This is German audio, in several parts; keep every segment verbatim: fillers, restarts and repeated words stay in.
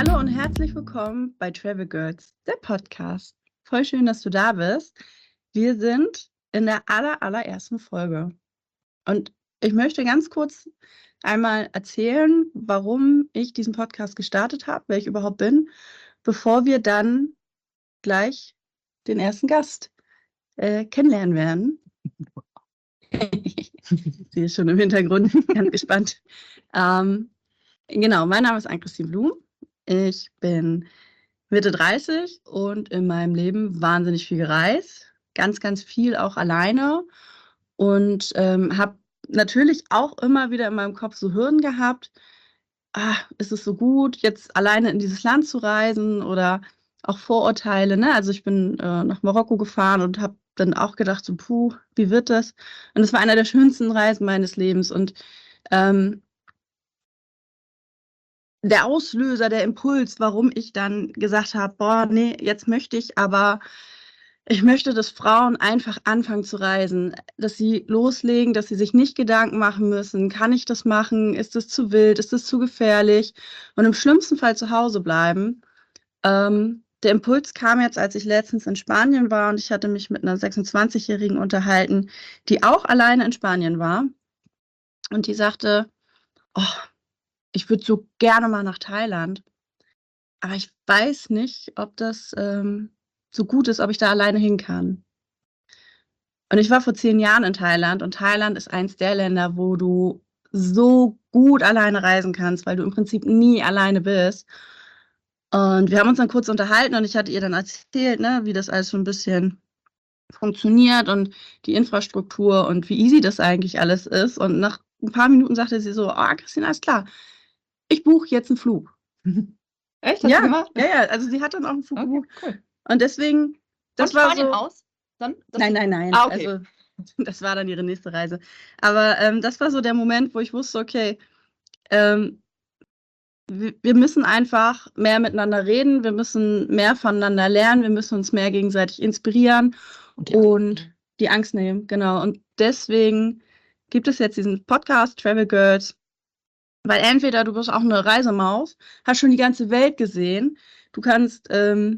Hallo und herzlich willkommen bei Travel Girls, der Podcast. Voll schön, dass du da bist. Wir sind in der aller, allerersten Folge. Und ich möchte ganz kurz einmal erzählen, warum ich diesen Podcast gestartet habe, wer ich überhaupt bin, bevor wir dann gleich den ersten Gast äh, kennenlernen werden. Sie ist schon im Hintergrund, ganz gespannt. Ähm, genau, mein Name ist Ann-Christine Blum. Ich bin Mitte dreißig und in meinem Leben wahnsinnig viel gereist. Ganz, ganz viel auch alleine. Und ähm, habe natürlich auch immer wieder in meinem Kopf so Hürden gehabt. Ah, ist es so gut, jetzt alleine in dieses Land zu reisen oder auch Vorurteile, ne? Also ich bin äh, nach Marokko gefahren und habe dann auch gedacht, so, puh, wie wird das? Und es war einer der schönsten Reisen meines Lebens. Und ähm, der Auslöser, der Impuls, warum ich dann gesagt habe, boah, nee, jetzt möchte ich aber, ich möchte, dass Frauen einfach anfangen zu reisen, dass sie loslegen, dass sie sich nicht Gedanken machen müssen, kann ich das machen, ist es zu wild, ist es zu gefährlich und im schlimmsten Fall zu Hause bleiben. Ähm, der Impuls kam jetzt, als ich letztens in Spanien war und ich hatte mich mit einer sechsundzwanzigjährigen unterhalten, die auch alleine in Spanien war und die sagte, oh, ich würde so gerne mal nach Thailand. Aber ich weiß nicht, ob das ähm, so gut ist, ob ich da alleine hin kann. Und ich war vor zehn Jahren in Thailand und Thailand ist eins der Länder, wo du so gut alleine reisen kannst, weil du im Prinzip nie alleine bist. Und wir haben uns dann kurz unterhalten und ich hatte ihr dann erzählt, ne, wie das alles so ein bisschen funktioniert und die Infrastruktur und wie easy das eigentlich alles ist. Und nach ein paar Minuten sagte sie so, ah, Christine, alles klar, ich buche jetzt einen Flug. Echt? Hast du Ja, gemacht? ja, ja, also sie hat dann auch einen Flug Okay, gebucht. cool. Und deswegen, das Von war Spanien so. aus? Dann, dass Nein, du- nein, nein. Ah, okay. Also, das war dann ihre nächste Reise. Aber ähm, das war so der Moment, wo ich wusste, okay, ähm, wir, wir müssen einfach mehr miteinander reden, wir müssen mehr voneinander lernen, wir müssen uns mehr gegenseitig inspirieren Und die Angst und nehmen. die Angst nehmen, genau. Und deswegen gibt es jetzt diesen Podcast Travel Girls, weil entweder du bist auch eine Reisemaus, hast schon die ganze Welt gesehen, du kannst ähm,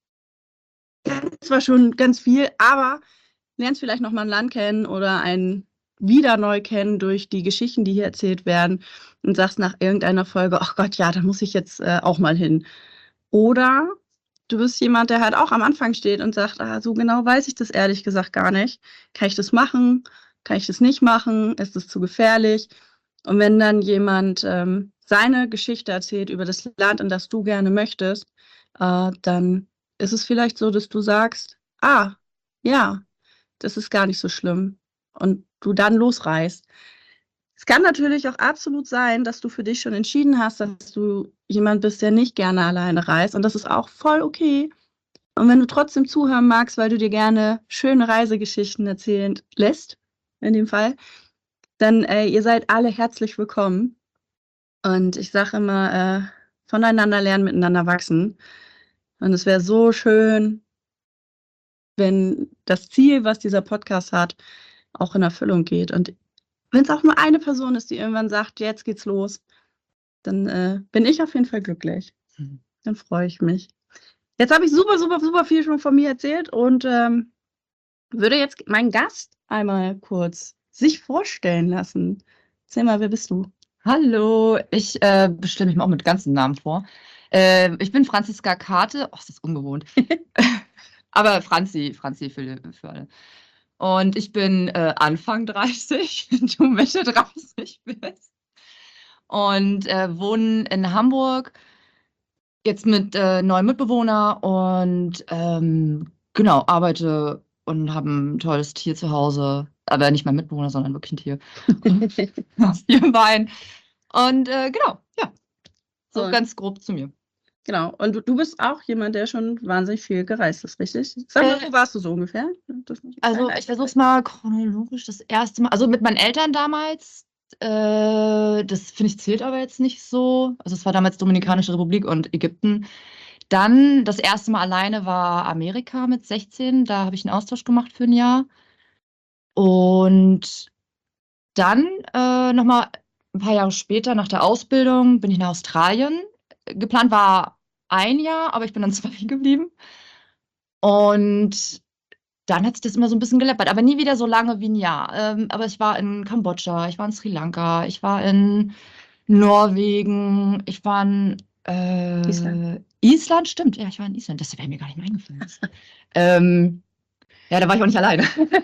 zwar schon ganz viel, aber lernst vielleicht noch mal ein Land kennen oder ein wieder neu kennen durch die Geschichten, die hier erzählt werden und sagst nach irgendeiner Folge, ach Gott, ja, da muss ich jetzt äh, auch mal hin. Oder du bist jemand, der halt auch am Anfang steht und sagt, ah, so genau weiß ich das ehrlich gesagt gar nicht. Kann ich das machen? Kann ich das nicht machen? Ist das zu gefährlich? Und wenn dann jemand ähm, seine Geschichte erzählt über das Land, in das du gerne möchtest, äh, dann ist es vielleicht so, dass du sagst, ah, ja, das ist gar nicht so schlimm. Und du dann losreist. Es kann natürlich auch absolut sein, dass du für dich schon entschieden hast, dass du jemand bist, der nicht gerne alleine reist. Und das ist auch voll okay. Und wenn du trotzdem zuhören magst, weil du dir gerne schöne Reisegeschichten erzählen lässt, in dem Fall, dann äh, ihr seid alle herzlich willkommen. Und ich sage immer, äh, voneinander lernen, miteinander wachsen. Und es wäre so schön, wenn das Ziel, was dieser Podcast hat, auch in Erfüllung geht. Und wenn es auch nur eine Person ist, die irgendwann sagt, jetzt geht's los, dann äh, bin ich auf jeden Fall glücklich. Mhm. Dann freue ich mich. Jetzt habe ich super, super, super viel schon von mir erzählt und ähm, würde jetzt meinen Gast einmal kurz sich vorstellen lassen. Erzähl mal, wer bist du? Hallo, ich äh, bestelle mich mal auch mit ganzen Namen vor. Äh, ich bin Franziska Kate. Oh, ist das ungewohnt. Aber Franzi, Franzi für, für alle. Und ich bin äh, Anfang dreißig, du Mitte dreißig bist. Und äh, wohne in Hamburg, jetzt mit äh, neuen Mitbewohner und ähm, genau, arbeite und habe ein tolles Tier zu Hause. Aber nicht mein Mitbewohner, sondern wirklich ein Tier. Aus ihrem Bein. Und äh, genau, ja, so Und, ganz grob zu mir. genau. Und du, du bist auch jemand, der schon wahnsinnig viel gereist ist, richtig? Sag mal, Äh, wo warst du so ungefähr? Das muss ich also sagen. ich versuche es mal chronologisch das erste Mal, also mit meinen Eltern damals, äh, das finde ich zählt aber jetzt nicht so. Also es war damals Dominikanische Republik und Ägypten. Dann das erste Mal alleine war Amerika mit sechzehn, da habe ich einen Austausch gemacht für ein Jahr. Und dann äh, nochmal ein paar Jahre später nach der Ausbildung bin ich nach Australien. Geplant war ein Jahr, aber ich bin dann zwei geblieben. Und dann hat sich das immer so ein bisschen geleppert, aber nie wieder so lange wie ein Jahr. Ähm, aber ich war in Kambodscha, ich war in Sri Lanka, ich war in Norwegen, ich war in äh, Island. Island, stimmt, ja, ich war in Island. Das wäre mir gar nicht mehr eingefallen. ähm, ja, da war ich auch nicht alleine.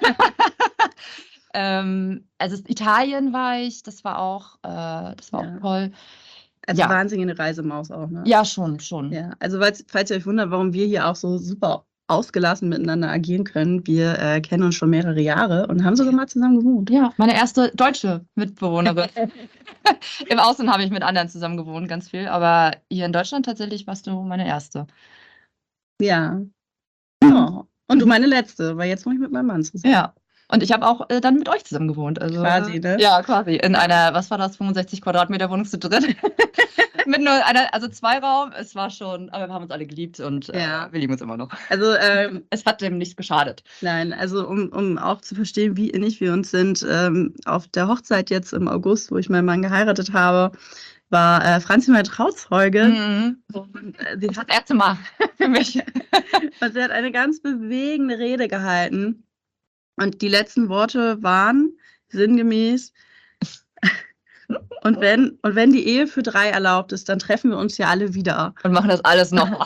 ähm, also Italien war ich, das war auch, äh, das war Ja. auch toll. Also Ja. wahnsinnige Reisemaus auch, ne? Ja, schon, schon. Ja, also falls, falls ihr euch wundert, warum wir hier auch so super ausgelassen miteinander agieren können, wir äh, kennen uns schon mehrere Jahre und haben sogar mal zusammen gewohnt. Ja, meine erste deutsche Mitbewohnerin. Im Ausland habe ich mit anderen zusammen gewohnt, ganz viel, aber hier in Deutschland tatsächlich warst du meine erste. Ja. Oh. Und du meine letzte, weil jetzt wohne ich mit meinem Mann zusammen. Ja. Und ich habe auch äh, dann mit euch zusammen gewohnt. Also, Quasi, ne? Ja, quasi. In einer, was war das, fünfundsechzig Quadratmeter Wohnung zu dritt. Mit nur einer, also zwei Raum. Es war schon, aber wir haben uns alle geliebt und Ja. äh, wir lieben uns immer noch. Also, ähm, Es hat dem nichts geschadet. nein, also um, um auch zu verstehen, wie innig wir uns sind, ähm, auf der Hochzeit jetzt im August, wo ich meinen Mann geheiratet habe, war äh, Franzi mein Trauzeuge. Mhm. Und, äh, sie Das hat, das erste Mal für mich. und sie hat eine ganz bewegende Rede gehalten. Und die letzten Worte waren sinngemäß, und wenn, und wenn die Ehe für drei erlaubt ist, dann treffen wir uns ja alle wieder. Und machen das alles noch.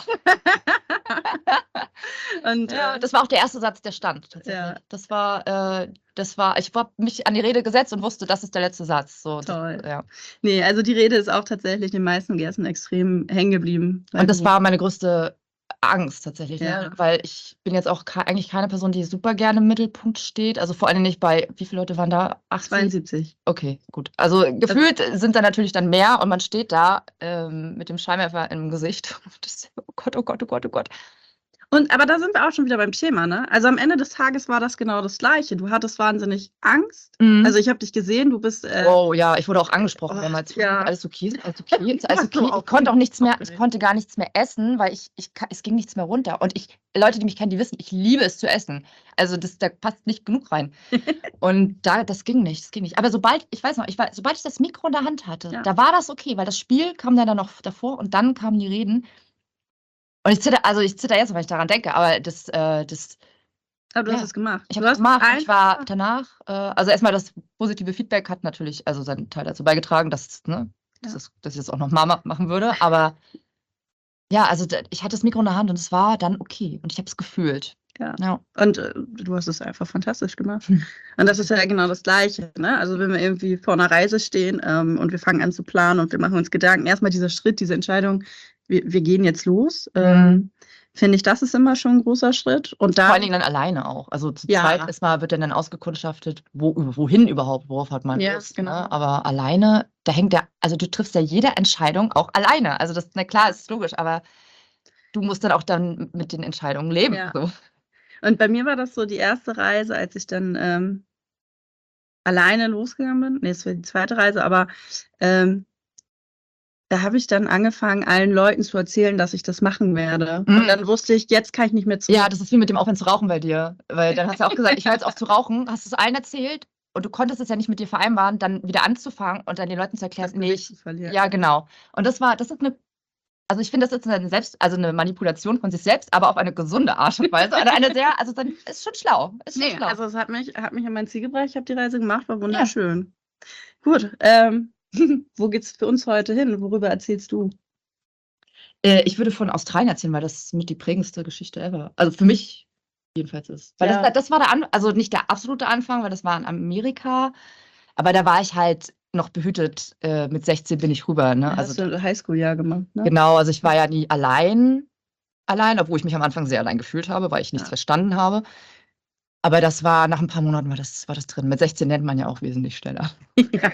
Und Ja, äh, das war auch der erste Satz, der stand tatsächlich. Ja. Das war, äh, das war, ich habe mich an die Rede gesetzt und wusste, das ist der letzte Satz. So, Toll. Das, ja. nee, also die Rede ist auch tatsächlich den meisten Gästen extrem hängen geblieben. weil Und das du- war meine größte Angst tatsächlich, Ja. ne? Weil ich bin jetzt auch ke- eigentlich keine Person, die super gerne im Mittelpunkt steht. Also vor allem nicht bei, wie viele Leute waren da? achtzig? zweiundsiebzig. Okay, gut. Also gefühlt sind da natürlich dann mehr und man steht da ähm, mit dem Scheinwerfer im Gesicht. Das, oh Gott, oh Gott, oh Gott, oh Gott. Und aber da sind wir auch schon wieder beim Thema, ne? Also am Ende des Tages war das genau das Gleiche. Du hattest wahnsinnig Angst. Mhm. Also ich habe dich gesehen, du bist. Äh, Oh ja, ich wurde auch angesprochen Oh, mehrmals. ja. Alles okay, ist alles okay, ist alles Warst du okay. auch Ich konnte auch nichts mehr, ich aufgeregt? konnte gar nichts mehr essen, weil ich, ich ka- es ging nichts mehr runter. Und ich, Leute, die mich kennen, die wissen, ich liebe es zu essen. Also das, da passt nicht genug rein. Und da, das ging nicht, das ging nicht. Aber sobald, ich weiß noch, ich war, sobald ich das Mikro in der Hand hatte, Ja. da war das okay, weil das Spiel kam dann, dann noch davor und dann kamen die Reden. Und ich zitter, also ich zitter jetzt, weil ich daran denke, aber das, äh, das, Aber du Ja. hast es gemacht. ich Du habe es hast gemacht. Und ich war einfach- danach, äh, also erstmal das positive Feedback hat natürlich also seinen Teil dazu beigetragen, dass, ne, dass, Ja. es, dass ich das auch nochmal ma machen würde. Aber ja, also da, ich hatte das Mikro in der Hand und es war dann okay. Und ich habe es gefühlt. Ja. Ja. Und äh, du hast es einfach fantastisch gemacht. Hm. Und das ist ja genau das Gleiche, ne? Also wenn wir irgendwie vor einer Reise stehen ähm, und wir fangen an zu planen und wir machen uns Gedanken, erstmal dieser Schritt, diese Entscheidung, wir, wir gehen jetzt los, ähm, Mhm. finde ich, das ist immer schon ein großer Schritt. Und Vor da, allen Dingen dann alleine auch. Also zu Ja. zweit erstmal wird dann, dann ausgekundschaftet, wo, wohin überhaupt, worauf hat man Ja, Lust. genau. Ne? Aber alleine, da hängt ja, also du triffst ja jede Entscheidung auch alleine. Also das, na klar, ist logisch, aber du musst dann auch dann mit den Entscheidungen leben. Ja. So. und bei mir war das so die erste Reise, als ich dann ähm, alleine losgegangen bin. Nee, es war die zweite Reise, aber ähm, da habe ich dann angefangen, allen Leuten zu erzählen, dass ich das machen werde. Mhm. Und dann wusste ich, jetzt kann ich nicht mehr zurück. Ja, das ist wie mit dem Aufhören zu rauchen bei dir. Weil dann hast du auch gesagt, ich höre jetzt auf zu rauchen, hast es allen erzählt und du konntest es ja nicht mit dir vereinbaren, dann wieder anzufangen und dann den Leuten zu erklären, das nee, Gewicht ich, zu verlieren. ja, genau. Und das war, das ist eine, also ich finde, das ist eine selbst, also eine Manipulation von sich selbst, aber auf eine gesunde Art und Weise. Eine, eine sehr, also dann ist schon schlau. Ist schon Nee, schlau. also es hat mich, hat mich an mein Ziel gebracht. Ich habe die Reise gemacht, war wunderschön. Gut, ähm, wo geht's für uns heute hin? Worüber erzählst du? Äh, ich würde von Australien erzählen, weil das mit die prägendste Geschichte ever. Also für mich jedenfalls ist. Weil Ja. das, das war der An also nicht der absolute Anfang, weil das war in Amerika, aber da war ich halt noch behütet. Äh, mit sechzehn bin ich rüber. Ne? Hast Also du ein Highschool-Jahr gemacht, ne? genau, also ich war ja nie allein, allein, obwohl ich mich am Anfang sehr allein gefühlt habe, weil ich nichts Ja. verstanden habe. Aber das war, nach ein paar Monaten war das, war das drin. Mit sechzehn lernt man ja auch wesentlich schneller. Ja.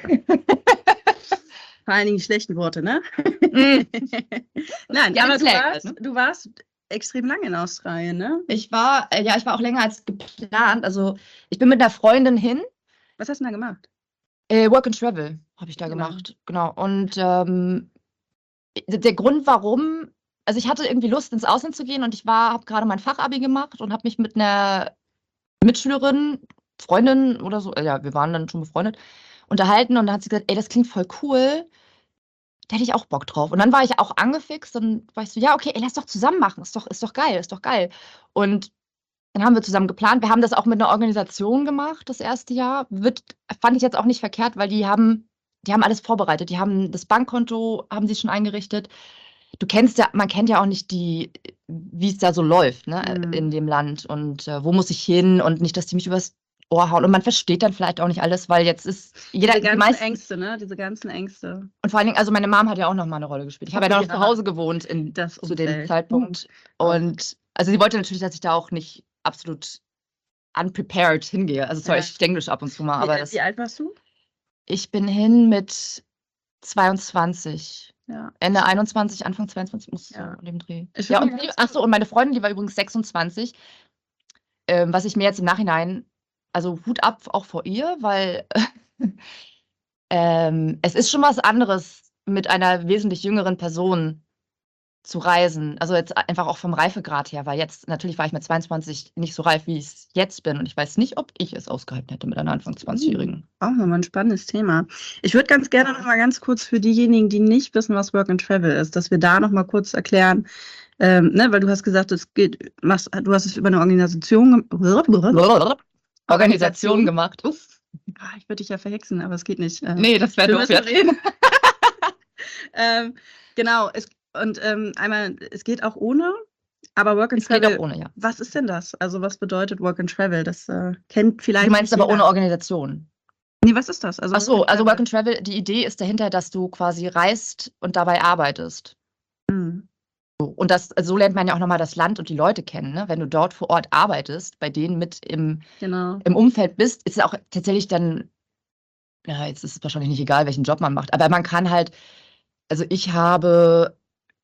Vor allen Dingen die schlechten Worte, ne? Mm. Nein, Ja, aber den du Slang warst, halt, ne? du warst extrem lange in Australien, ne? Ich war, äh, ja, ich war auch länger als geplant. Also ich bin mit einer Freundin hin. Was hast du denn da gemacht? Äh, Work and Travel habe ich da Genau. gemacht, genau. Und ähm, d- der Grund, warum, also ich hatte irgendwie Lust, ins Ausland zu gehen und ich war, habe gerade mein Fachabi gemacht und habe mich mit einer Mitschülerin, Freundin oder so, äh, ja, wir waren dann schon befreundet, unterhalten und da hat sie gesagt, ey, das klingt voll cool. da hätte ich auch Bock drauf. Und dann war ich auch angefixt und war ich so, ja, okay, ey, lass doch zusammen machen. Ist doch, ist doch geil, ist doch geil. Und dann haben wir zusammen geplant. Wir haben das auch mit einer Organisation gemacht, das erste Jahr. Wird, fand ich jetzt auch nicht verkehrt, weil die haben, die haben alles vorbereitet. Die haben das Bankkonto, haben sie schon eingerichtet. Du kennst ja, man kennt ja auch nicht die, wie es da so läuft, ne, Mhm. in dem Land und äh, wo muss ich hin und nicht, dass die mich übers Ohr hauen. Und man versteht dann vielleicht auch nicht alles, weil jetzt ist jeder, Diese die ganzen meisten, Ängste, ne? Diese ganzen Ängste. und vor allen Dingen, also meine Mom hat ja auch noch mal eine Rolle gespielt. Ich habe ja noch Ja. zu Hause gewohnt in, Das zu dem Umfeld. Zeitpunkt. Oh. Und also sie wollte natürlich, dass ich da auch nicht absolut unprepared hingehe. Also sorry, Ja. ich Englisch ab und zu mal, aber Wie, das, wie alt warst du? ich bin hin mit zweiundzwanzig. Ja. Ende einundzwanzig, Anfang zweiundzwanzig, muss Ja. so in dem Dreh. Ich Ja, würd und mal die, ganz ach so, und meine Freundin, die war übrigens sechsundzwanzig, ähm, was ich mir jetzt im Nachhinein, also Hut ab auch vor ihr, weil ähm, es ist schon was anderes, mit einer wesentlich jüngeren Person zu reisen. Also jetzt einfach auch vom Reifegrad her, weil jetzt, natürlich war ich mit zweiundzwanzig nicht so reif, wie ich es jetzt bin. Und ich weiß nicht, ob ich es ausgehalten hätte mit einer Anfang zwanzigjährigen. Auch nochmal ein spannendes Thema. Ich würde ganz gerne noch mal ganz kurz für diejenigen, die nicht wissen, was Work and Travel ist, dass wir da noch mal kurz erklären, ähm, ne, weil du hast gesagt, es geht, machst, du hast es über eine Organisation, gem- Organisation gemacht. Uff. Ah, ich würde dich ja verhexen, aber es geht nicht. Ähm, Nee, das wäre wir doof müssen jetzt. reden. ähm, genau, es, und ähm, einmal, es geht auch ohne, aber Work and Es geht Travel, auch ohne, ja. was ist denn das? Also was bedeutet Work and Travel? Das äh, kennt vielleicht Du meinst nicht aber ohne jeder. Organisation. Nee, was ist das? Also Ach so, Work and also Travel. Work and Travel, die Idee ist dahinter, dass du quasi reist und dabei arbeitest. Hm, Und das, so lernt man ja auch nochmal das Land und die Leute kennen. Ne? Wenn du dort vor Ort arbeitest, bei denen mit im, genau. im Umfeld bist, ist es auch tatsächlich dann, ja, jetzt ist es wahrscheinlich nicht egal, welchen Job man macht, aber man kann halt, also ich habe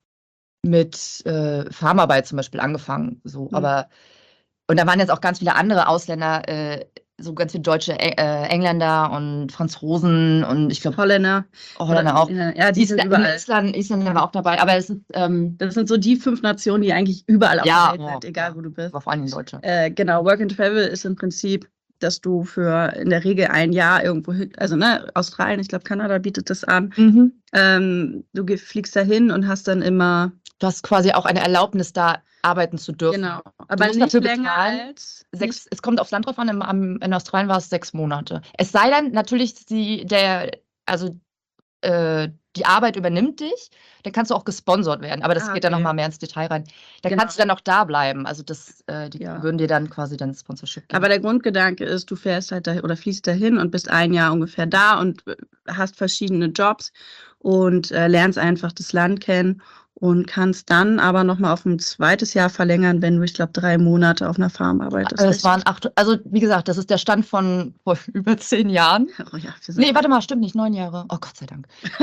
mit äh, Farmarbeit zum Beispiel angefangen, so, Hm. aber, und da waren jetzt auch ganz viele andere Ausländer, äh, so ganz viele deutsche äh, Engländer und Franzosen und ich glaube Holländer. Holländer auch. Oder, ja, die sind Isla überall. Island, Isländer war auch dabei, aber es ist, ähm, Das sind so die fünf Nationen, die eigentlich überall auf ja, der Welt sind, oh, egal ja, wo du bist. aber vor allem Deutsche. Äh, genau, Work and Travel ist im Prinzip, dass du für in der Regel ein Jahr irgendwo hin, also ne, Australien, ich glaube Kanada bietet das an. Mhm. Ähm, du geh, fliegst da hin und hast dann immer. Du hast quasi auch eine Erlaubnis, da arbeiten zu dürfen. Genau, Du aber musst nicht dafür länger bezahlen. als. Sechs, es kommt aufs Land drauf an, im, am, in Australien war es sechs Monate. Es sei denn, natürlich, die, der, also äh, die Arbeit übernimmt dich, dann kannst du auch gesponsert werden, aber das Ah, geht dann okay. nochmal mehr ins Detail rein. Da Genau. kannst du dann auch da bleiben. Also das, äh, die Ja. würden dir dann quasi dann Sponsorship geben. Aber der Grundgedanke ist, du fährst halt da oder fließt dahin und bist ein Jahr ungefähr da und äh, hast verschiedene Jobs und äh, lernst einfach das Land kennen und kannst dann aber nochmal auf ein zweites Jahr verlängern, wenn du, ich glaube, drei Monate auf einer Farm arbeitest. Also das waren acht, also wie gesagt, das ist der Stand von vor über zehn Jahren. Oh ja, wir sind Nee, warte mal, stimmt nicht, neun Jahre. Oh Gott sei Dank.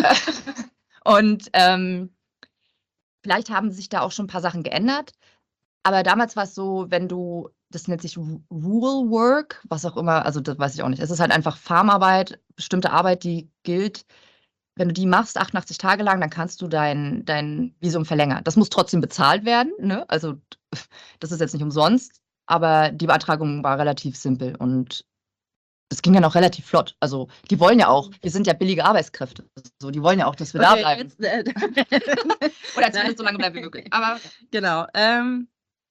Und ähm, vielleicht haben sich da auch schon ein paar Sachen geändert. Aber damals war es so, wenn du, das nennt sich Ru- Rural Work, was auch immer, also das weiß ich auch nicht. Es ist halt einfach Farmarbeit, bestimmte Arbeit, die gilt. Wenn du die machst, achtundachtzig Tage lang, dann kannst du dein, dein Visum verlängern. Das muss trotzdem bezahlt werden, ne? Also das ist jetzt nicht umsonst, aber die Beantragung war relativ simpel und das ging dann auch relativ flott. Also die wollen ja auch, wir sind ja billige Arbeitskräfte. So, die wollen ja auch, dass wir da Okay, bleiben. jetzt, äh, Oder zumindest so lange bleiben wie möglich. Aber genau. Ähm,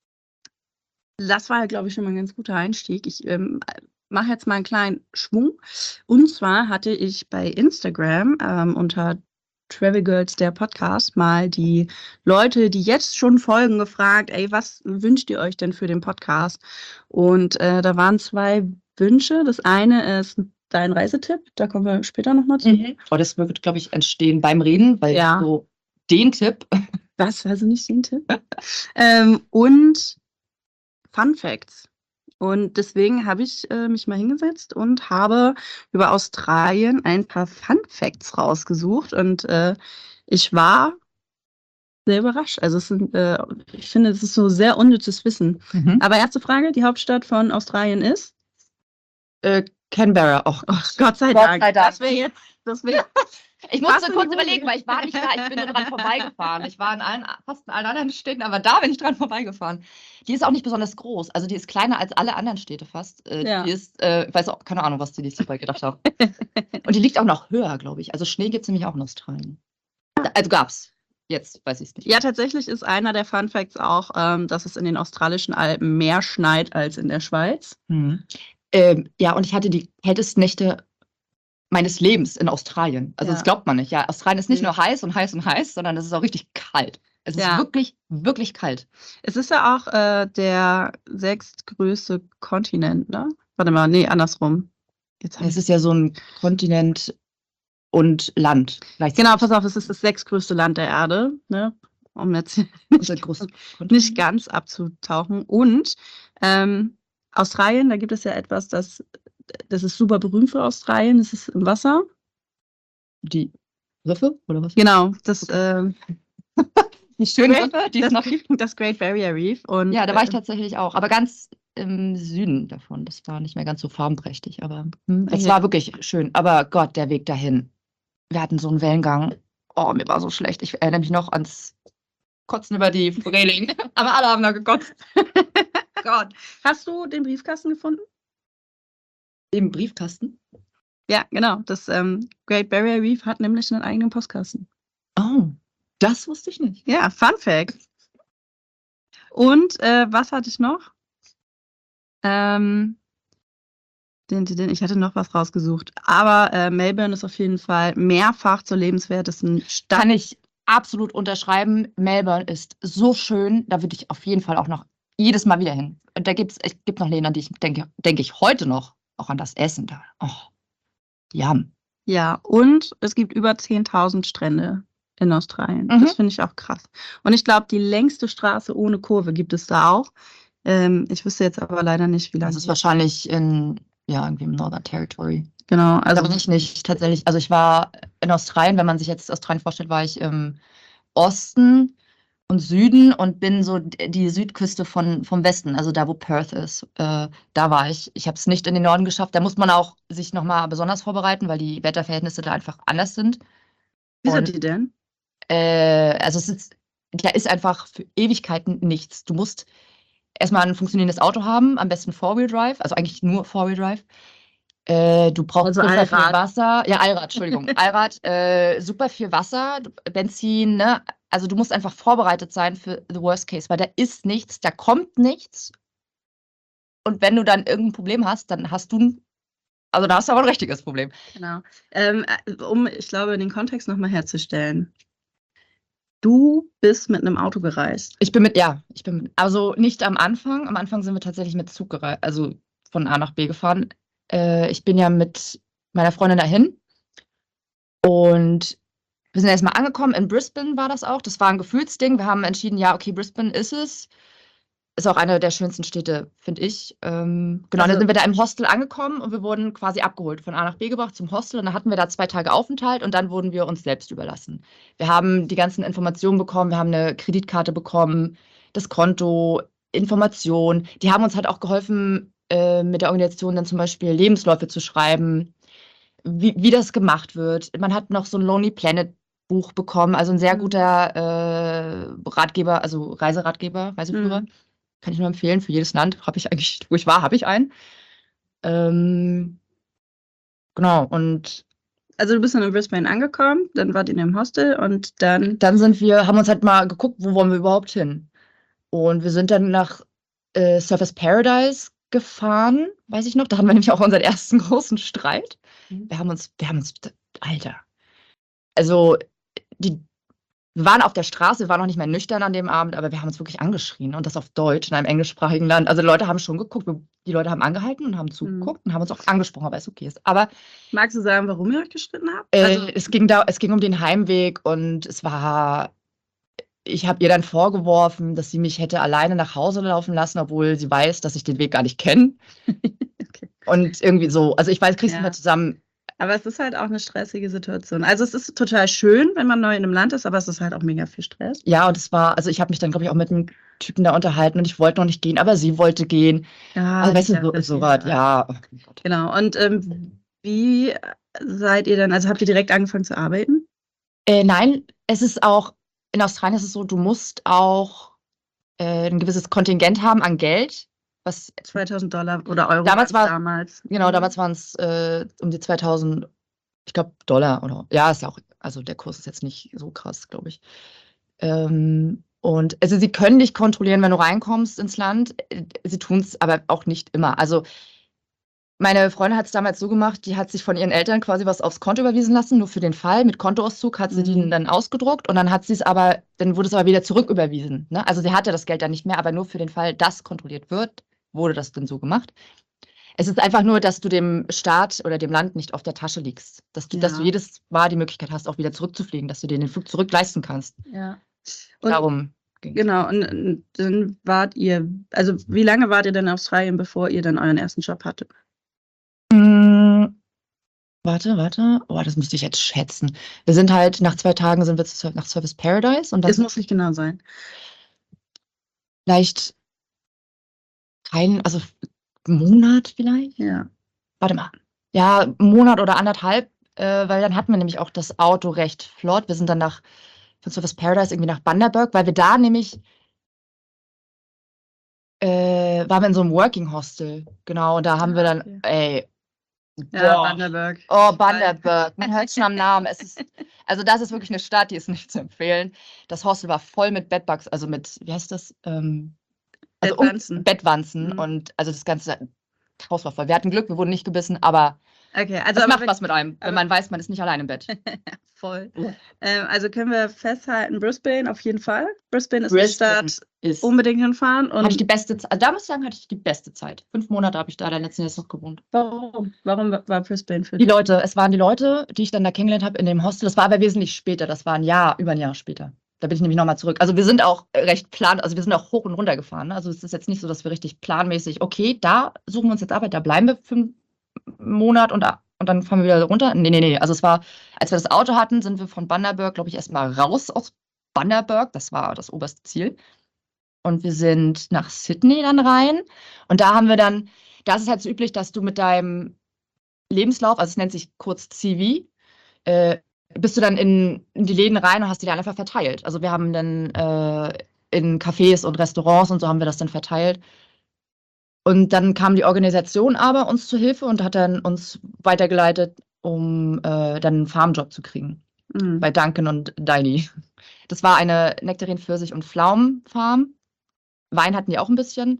das war, glaube ich, schon mal ein ganz guter Einstieg. Ich ähm, mache jetzt mal einen kleinen Schwung. Und zwar hatte ich bei Instagram ähm, unter Travel Girls, der Podcast, mal die Leute, die jetzt schon folgen, gefragt, ey, was wünscht ihr euch denn für den Podcast? Und äh, da waren zwei Wünsche. Das eine ist dein Reisetipp, da kommen wir später nochmal zu. mhm. Oh, das wird, glaube ich, entstehen beim Reden, weil Ja. so den Tipp. Was, also nicht den Tipp? ähm, und Fun Facts. Und deswegen habe ich äh, mich mal hingesetzt und habe über Australien ein paar Fun Facts rausgesucht. Und äh, ich war sehr überrascht. Also es sind, äh, ich finde, es ist so sehr unnützes Wissen. Mhm. Aber erste Frage, die Hauptstadt von Australien ist? Äh, Canberra. Oh Oh, Gott. Gott sei Gott Dank. sei Dank. Das wäre jetzt, das wäre Ich musste Fast kurz eine überlegen, Hose. weil ich war nicht da. Ich bin nur dran vorbeigefahren. Ich war in allen, fast in allen anderen Städten, aber da bin ich dran vorbeigefahren. Die ist auch nicht besonders groß. Also die ist kleiner als alle anderen Städte fast. Äh, Ja. Die ist, äh, ich weiß auch, keine Ahnung, was die sich dabei gedacht haben. Und die liegt auch noch höher, glaube ich. Also Schnee gibt es nämlich auch in Australien. Also gab's. Jetzt weiß ich es nicht. Ja, tatsächlich ist einer der Fun Facts auch, ähm, dass es in den australischen Alpen mehr schneit als in der Schweiz. Hm. Ähm, ja, und ich hatte die kältesten Nächte meines Lebens in Australien. Also Ja. das glaubt man nicht. Ja, Australien ist nicht Nee. nur heiß und heiß und heiß, sondern es ist auch richtig kalt. Es ist Ja. wirklich, wirklich kalt. Es ist ja auch äh, der sechstgrößte Kontinent, ne? Warte mal, nee, andersrum. Jetzt hab Es ich ist ja so ein Kontinent und Land gleichzeitig. genau, pass auf, es ist das sechstgrößte Land der Erde, ne? Um jetzt hier Unser nicht, großes Kontinent. nicht ganz abzutauchen. Und ähm, Australien, da gibt es ja etwas, das, das ist super berühmt für Australien, das ist im Wasser. Die Riffe oder was? Genau, das, ähm, Die schönen Great- Riffe, die es das, noch gibt. das Great Barrier Reef. Und, Ja, da war ich äh, tatsächlich auch, aber ganz im Süden davon. Das war nicht mehr ganz so farbenprächtig, aber hm, es Okay. war wirklich schön. Aber Gott, der Weg dahin. Wir hatten so einen Wellengang. Oh, mir war so schlecht. Ich erinnere mich noch ans Kotzen über die Reling. Aber alle haben da gekotzt. Gott. Hast du den Briefkasten gefunden? Im Briefkasten? Ja, genau. Das ähm, Great Barrier Reef hat nämlich einen eigenen Postkasten. Oh, das wusste ich nicht. Ja, Fun Fact. Und äh, was hatte ich noch? Ähm, den, den, den, ich hatte noch was rausgesucht. Aber äh, Melbourne ist auf jeden Fall mehrfach zur lebenswertesten Stadt. Kann ich absolut unterschreiben. Melbourne ist so schön. Da würde ich auf jeden Fall auch noch jedes Mal wieder hin. Und da gibt's, es gibt noch Länder, die ich denke, denke ich heute noch auch an das Essen da. Oh, yum. Ja, und es gibt über zehntausend Strände in Australien. Mhm. Das finde ich auch krass. Und ich glaube, die längste Straße ohne Kurve gibt es da auch. Ähm, ich wüsste jetzt aber leider nicht, wie lange. Das ist wahrscheinlich in, ja, irgendwie im Northern Territory. Genau, Also also bin ich nicht tatsächlich. Also ich war in Australien, wenn man sich jetzt Australien vorstellt, war ich im Osten und Süden und bin so d- die Südküste von, vom Westen, also da, wo Perth ist. Äh, da war ich. Ich habe es nicht in den Norden geschafft. Da muss man auch sich nochmal besonders vorbereiten, weil die Wetterverhältnisse da einfach anders sind. wie sind Und die denn? äh, also es ist, da ist einfach für Ewigkeiten nichts. Du musst erstmal ein funktionierendes Auto haben, am besten Four-Wheel-Drive, also eigentlich nur Four-Wheel-Drive. Äh, du brauchst Also super viel Allrad. Wasser. Ja, Allrad, Entschuldigung. Allrad, äh, super viel Wasser, du- Benzin, ne? Also du musst einfach vorbereitet sein für the worst case, weil da ist nichts, da kommt nichts. Und wenn du dann irgendein Problem hast, dann hast du, ein- also da hast du aber ein richtiges Problem. Genau. Ähm, äh, um, ich glaube, den Kontext nochmal herzustellen. Du bist mit einem Auto gereist. Ich bin mit, ja, ich bin mit, also nicht am Anfang. Am Anfang sind wir tatsächlich mit Zug gereist, also von A nach B gefahren. Äh, ich bin ja mit meiner Freundin dahin und wir sind erstmal angekommen. In Brisbane war das auch. Das war ein Gefühlsding. Wir haben entschieden, ja, okay, Brisbane ist es. Ist auch eine der schönsten Städte, finde ich. Ähm, genau, Also- dann sind wir da im Hostel angekommen und wir wurden quasi abgeholt, von A nach B gebracht zum Hostel. Und dann hatten wir da zwei Tage Aufenthalt und dann wurden wir uns selbst überlassen. Wir haben die ganzen Informationen bekommen, wir haben eine Kreditkarte bekommen, das Konto, Informationen. Die haben uns halt auch geholfen, äh, mit der Organisation dann zum Beispiel Lebensläufe zu schreiben, wie, wie das gemacht wird. Man hat noch so ein Lonely Planet Buch bekommen, also ein sehr Mhm. guter äh, Ratgeber, also Reiseratgeber, Reiseführer. Mhm. Kann ich nur empfehlen, für jedes Land habe ich eigentlich, wo ich war, habe ich einen. Ähm, genau, und Also du bist dann in Brisbane angekommen, dann wart ihr in dem Hostel und dann. dann sind wir, haben uns halt mal geguckt, wo wollen wir überhaupt hin. Und wir sind dann nach äh, Surfers Paradise gefahren, weiß ich noch. Da hatten wir nämlich auch unseren ersten großen Streit. Mhm. Wir haben uns, wir haben uns, Alter. Also, die, wir waren auf der Straße, wir waren noch nicht mehr nüchtern an dem Abend, aber wir haben uns wirklich angeschrien und das auf Deutsch in einem englischsprachigen Land. Also, die Leute haben schon geguckt, wir, die Leute haben angehalten und haben zugeguckt und haben uns auch angesprochen, weil es okay ist. Aber Magst du sagen, warum ihr euch gestritten habt? äh, Also, es ging da, es ging um den Heimweg und es war, ich habe ihr dann vorgeworfen, dass sie mich hätte alleine nach Hause laufen lassen, obwohl sie weiß, dass ich den Weg gar nicht kenne. okay. Und irgendwie so, also ich weiß, krieg's Ja. nicht mehr zusammen. Aber es ist halt auch eine stressige Situation. Also es ist total schön, wenn man neu in einem Land ist, aber es ist halt auch mega viel Stress. Ja, und es war, also ich habe mich dann, glaube ich, auch mit einem Typen da unterhalten und ich wollte noch nicht gehen, aber sie wollte gehen. Ja, Also weißt ja, du, so, verstehe. so was, ja. Oh Gott. Genau. Und ähm, wie seid ihr dann, also habt ihr direkt angefangen zu arbeiten? Äh, nein, es ist auch, in Australien ist es so, du musst auch äh, ein gewisses Kontingent haben an Geld, was zweitausend Dollar oder Euro Damals waren's war- damals. Genau, Mhm. damals waren es äh, um die zweitausend Ich glaube Dollar oder ja, ist ja auch, also der Kurs ist jetzt nicht so krass, glaube ich. Ähm, und also sie können dich kontrollieren, wenn du reinkommst ins Land. Äh, Sie tun es aber auch nicht immer. Also meine Freundin hat es damals so gemacht, die hat sich von ihren Eltern quasi was aufs Konto überwiesen lassen, nur für den Fall. Mit Kontoauszug hat sie Mhm. den dann ausgedruckt und dann hat sie es aber, dann wurde es aber wieder zurücküberwiesen. Ne? Also sie hatte das Geld dann nicht mehr, aber nur für den Fall, dass kontrolliert wird, wurde das dann so gemacht. Es ist einfach nur, dass du dem Staat oder dem Land nicht auf der Tasche liegst. Dass du, dass du Ja. jedes Mal die Möglichkeit hast, auch wieder zurückzufliegen, dass du dir den Flug zurück leisten kannst. Ja. Und Darum ging es. genau, und, und dann wart ihr, also wie lange wart ihr denn in Australien, bevor ihr dann euren ersten Job hattet? Mm, Warte, warte. Oh, das müsste ich jetzt schätzen. Wir sind halt, nach zwei Tagen sind wir zu, nach Surfers Paradise und dann Das muss nicht genau sein. vielleicht kein, also einen Monat vielleicht. Ja. Warte mal. Ja, einen Monat oder anderthalb, äh, weil dann hatten wir nämlich auch das Auto recht flott. Wir sind dann nach, von Surfers Paradise irgendwie nach Bundaberg, weil wir da nämlich, äh, waren wir in so einem Working Hostel. Genau, und da haben Ah, wir dann, okay. ey, Ja, boah. Bundaberg. Oh, Bundaberg. Man hört schon am Namen. Es ist, also das ist wirklich eine Stadt, die ist nicht zu empfehlen. Das Hostel war voll mit Bedbugs, also mit, wie heißt das? Ähm, also um- Bettwanzen. Bettwanzen. Mhm. Und also das ganze Haus war voll. Wir hatten Glück, wir wurden nicht gebissen, aber Okay, also das aber macht wenn- was mit einem, wenn aber- man weiß, man ist nicht allein im Bett. voll. Ja. Ähm, also können wir festhalten, Brisbane auf jeden Fall. Brisbane ist Brisbane eine Stadt, ist, unbedingt hinfahren. Und hatte ich die beste Zeit, also da muss ich sagen, hatte ich die beste Zeit. Fünf Monate habe ich da letzten Jahr noch gewohnt. warum? Warum war Brisbane für Die dich? Leute, es waren die Leute, die ich dann da kennengelernt habe in dem Hostel. Das war aber wesentlich später. Das war ein Jahr, über ein Jahr später. Da bin ich nämlich nochmal zurück. Also wir sind auch recht plan, also wir sind auch hoch und runter gefahren. Ne? Also es ist jetzt nicht so, dass wir richtig planmäßig, okay, da suchen wir uns jetzt Arbeit, da bleiben wir für einen Monat und, und dann fahren wir wieder runter. Nee, nee, nee. Also es war, als wir das Auto hatten, sind wir von Bundaberg, glaube ich, erstmal raus aus Bundaberg. Das war das oberste Ziel. Und wir sind nach Sydney dann rein. Und da haben wir dann, da ist es halt so üblich, dass du mit deinem Lebenslauf, also es nennt sich kurz C V, äh, bist du dann in, in die Läden rein und hast die dann einfach verteilt. Also wir haben dann äh, in Cafés und Restaurants und so haben wir das dann verteilt. Und dann kam die Organisation aber uns zu Hilfe und hat dann uns weitergeleitet, um äh, dann einen Farmjob zu kriegen. Mhm. Bei Duncan und Diney. Das war eine Nektarin, Pfirsich und Pflaumenfarm. Wein hatten die auch ein bisschen.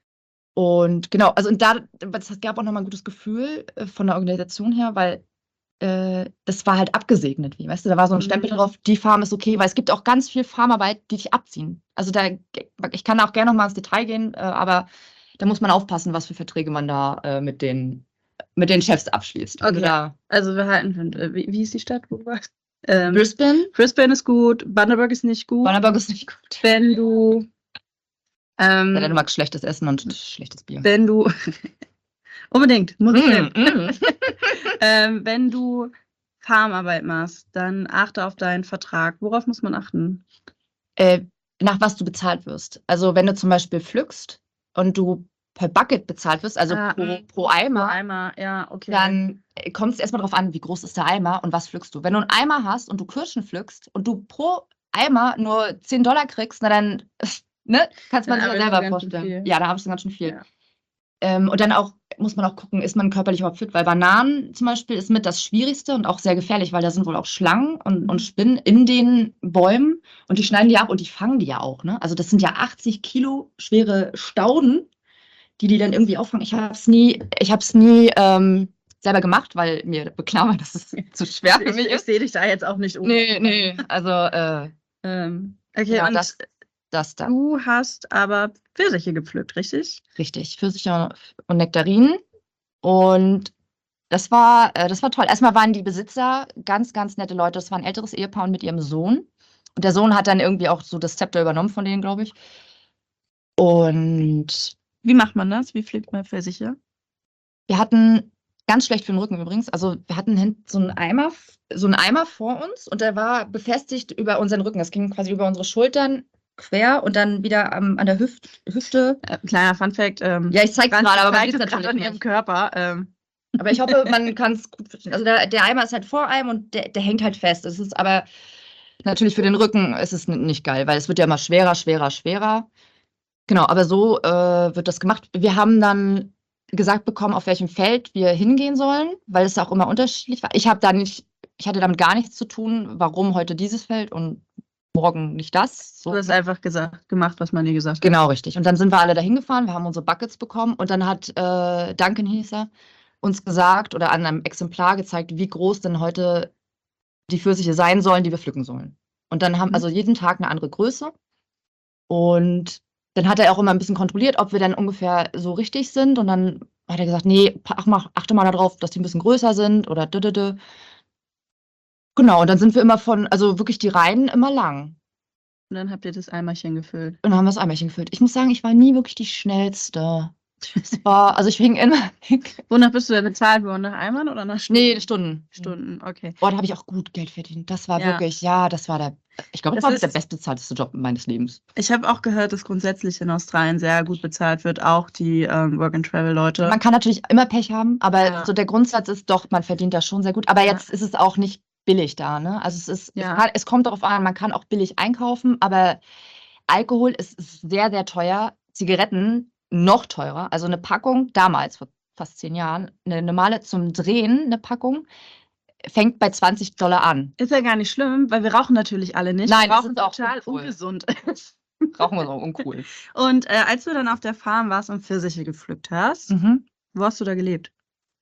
Und genau, also und da, das gab auch nochmal ein gutes Gefühl äh, von der Organisation her, weil äh, das war halt abgesegnet, wie, weißt du, da war so ein Stempel Mhm. drauf, die Farm ist okay, weil es gibt auch ganz viel Farmarbeit, die dich abziehen. Also da, ich kann auch gerne nochmal ins Detail gehen, äh, aber da muss man aufpassen, was für Verträge man da äh, mit den, mit den Chefs abschließt. Wenn du Okay. da Also wir halten fünf. Äh, Wie, wie hieß die Stadt, wo du warst? Ähm, Brisbane, Brisbane ist gut, Bundaberg ist nicht gut. Bundaberg ist nicht gut. Wenn du ähm, Ja, du magst schlechtes Essen und schlechtes Bier. wenn du unbedingt, muss ich Mm, hin. mm. ähm, wenn du Farmarbeit machst, dann achte auf deinen Vertrag. Worauf muss man achten? Äh, nach was du bezahlt wirst. Also wenn du zum Beispiel pflückst und du per Bucket bezahlt wirst, also Ah, pro, mm, pro Eimer, Eimer, ja, okay. dann äh, kommt es erstmal darauf an, wie groß ist der Eimer und was pflückst du. Wenn du einen Eimer hast und du Kirschen pflückst und du pro Eimer nur zehn Dollar kriegst, na dann, ne, kannst man Dann sich ja arbeitest du selber ganz schön vorstellen. viel. Ja, da habe ich ganz schön viel. Ja. Ähm, und dann auch muss man auch gucken, ist man körperlich überhaupt fit, weil Bananen zum Beispiel ist mit das Schwierigste und auch sehr gefährlich, weil da sind wohl auch Schlangen und, Mhm. und Spinnen in den Bäumen und die schneiden die ab und die fangen die ja auch. Ne? Also das sind ja achtzig Kilo schwere Stauden, die die dann irgendwie auffangen. Ich habe es nie, ich habe es nie ähm, selber gemacht, weil mir klar war, dass es zu schwer für Ich, mich ich ist. sehe dich da jetzt auch nicht um. Nee, nee, also äh, Ähm, okay, genau, und das, das da. du hast aber Pfirsiche gepflückt, richtig? Richtig, Pfirsiche und Nektarinen. Und das war, äh, das war toll. Erstmal waren die Besitzer ganz, ganz nette Leute. Das war ein älteres Ehepaar und mit ihrem Sohn. Und der Sohn hat dann irgendwie auch so das Zepter übernommen von denen, glaube ich. Und Wie macht man das? Wie pflückt man Pfirsiche? wir hatten, ganz schlecht für den Rücken übrigens, also wir hatten hinten so einen Eimer, so einen Eimer vor uns und der war befestigt über unseren Rücken. Das ging quasi über unsere Schultern quer und dann wieder ähm, an der Hüft, Hüfte. Äh, kleiner Funfact. Ähm, Ja, ich zeige es gerade, aber man zeigt sieht es es gerade natürlich an ihrem nicht. Körper. Ähm, Aber ich hoffe, man kann es gut verstehen. Also der, der Eimer ist halt vor einem und der, der hängt halt fest. Es ist aber natürlich für den Rücken ist es n- nicht geil, weil es wird ja immer schwerer, schwerer, schwerer. Genau, aber so äh, wird das gemacht. Wir haben dann gesagt bekommen, auf welchem Feld wir hingehen sollen, weil es auch immer unterschiedlich war. Ich habe da nicht, ich hatte damit gar nichts zu tun, warum heute dieses Feld und morgen nicht das. Du So. hast einfach gesagt, gemacht, was man dir gesagt hat. Genau, richtig. Und dann sind wir alle dahin gefahren, wir haben unsere Buckets bekommen und dann hat äh, Duncan hieß er, uns gesagt oder an einem Exemplar gezeigt, wie groß denn heute die Pfirsiche sein sollen, die wir pflücken sollen. Und dann haben Mhm. also jeden Tag eine andere Größe. Und dann hat er auch immer ein bisschen kontrolliert, ob wir dann ungefähr so richtig sind. Und dann hat er gesagt, nee, ach, mach, achte mal darauf, dass die ein bisschen größer sind oder dödödö. Genau, und dann sind wir immer von, also wirklich die Reihen immer lang. Und dann habt ihr das Eimerchen gefüllt. Und dann haben wir das Eimerchen gefüllt. Ich muss sagen, ich war nie wirklich die Schnellste. Es war, also ich fing immer. Wonach bist du denn bezahlt worden? Nach Eimern oder nach Stunden? Nee, Stunden. Stunden, okay. Boah, da habe ich auch gut Geld verdient. Das war Ja. wirklich, ja, das war der, ich glaube, das, Das war ist- der bestbezahlteste Job meines Lebens. Ich habe auch gehört, dass grundsätzlich in Australien sehr gut bezahlt wird, auch die ähm, Work-and-Travel-Leute. Man kann natürlich immer Pech haben, aber Ja. so der Grundsatz ist doch, man verdient da schon sehr gut. Aber Ja. jetzt ist es auch nicht billig da, ne? Also es ist, Ja. es, kann, es kommt darauf an, man kann auch billig einkaufen, aber Alkohol ist, ist sehr, sehr teuer. Zigaretten noch teurer. Also eine Packung, damals, vor fast zehn Jahren, eine normale zum Drehen, eine Packung, fängt bei zwanzig Dollar an. Ist ja gar nicht schlimm, weil wir rauchen natürlich alle nicht. Nein, wir das rauchen ist auch total uncool. ungesund. Rauchen wir so uncool. Und äh, als du dann auf der Farm warst und Pfirsiche gepflückt hast, Mhm. wo hast du da gelebt?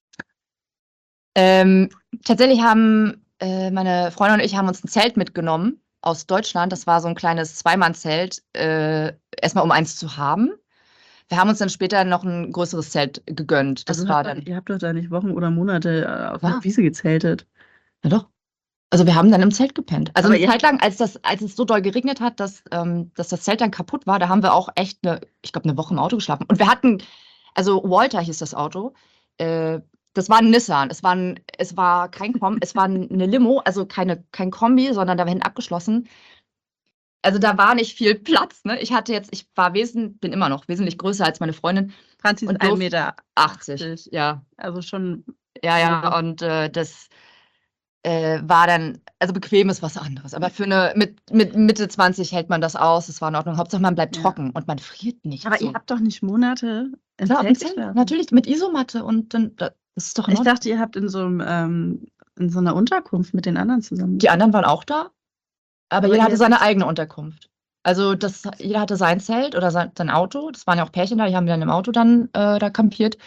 Ähm, tatsächlich haben äh, meine Freundin und ich haben uns ein Zelt mitgenommen aus Deutschland. Das war so ein kleines Zweimannzelt, äh, erstmal um eins zu haben. Wir haben uns dann später noch ein größeres Zelt gegönnt. Das Also war habt dann, ihr, ihr habt doch da nicht Wochen oder Monate äh, auf Ja. der Wiese gezeltet. ja doch. Also wir haben dann im Zelt gepennt. Also Aber eine ihr- Zeit lang, als, das, als es so doll geregnet hat, dass, ähm, dass das Zelt dann kaputt war, da haben wir auch echt eine, ich glaube, eine Woche im Auto geschlafen. Und wir hatten, also Walter hieß das Auto, äh, das war ein Nissan. Es war, ein, es war kein Kom, es war eine Limo, also keine, kein Kombi, sondern da war hinten abgeschlossen. Also da war nicht viel Platz. Ne? Ich hatte jetzt, ich war wesentlich, bin immer noch wesentlich größer als meine Freundin. Franzi ist Und ein durf- Meter. achtzig, ja. Also schon. Ja, ja, und äh, das äh, war dann, also bequem ist was anderes. Aber für eine, mit, mit Mitte zwanzig hält man das aus, das war in Ordnung. Hauptsache man bleibt Ja. trocken und man friert nicht. Aber so. ihr habt doch nicht Monate im Klar, Zelt mit Zelt, geschlafen. natürlich, mit Isomatte und dann, das ist doch in Ich Ordnung. dachte, ihr habt in so einem ähm, in so einer Unterkunft mit den anderen zusammen. Die anderen waren auch da, aber, Aber jeder ihr hatte seine seid- eigene Unterkunft. Also das, jeder hatte sein Zelt oder sein, sein Auto. Das waren ja auch Pärchen da, die haben dann im Auto dann äh, da kampiert.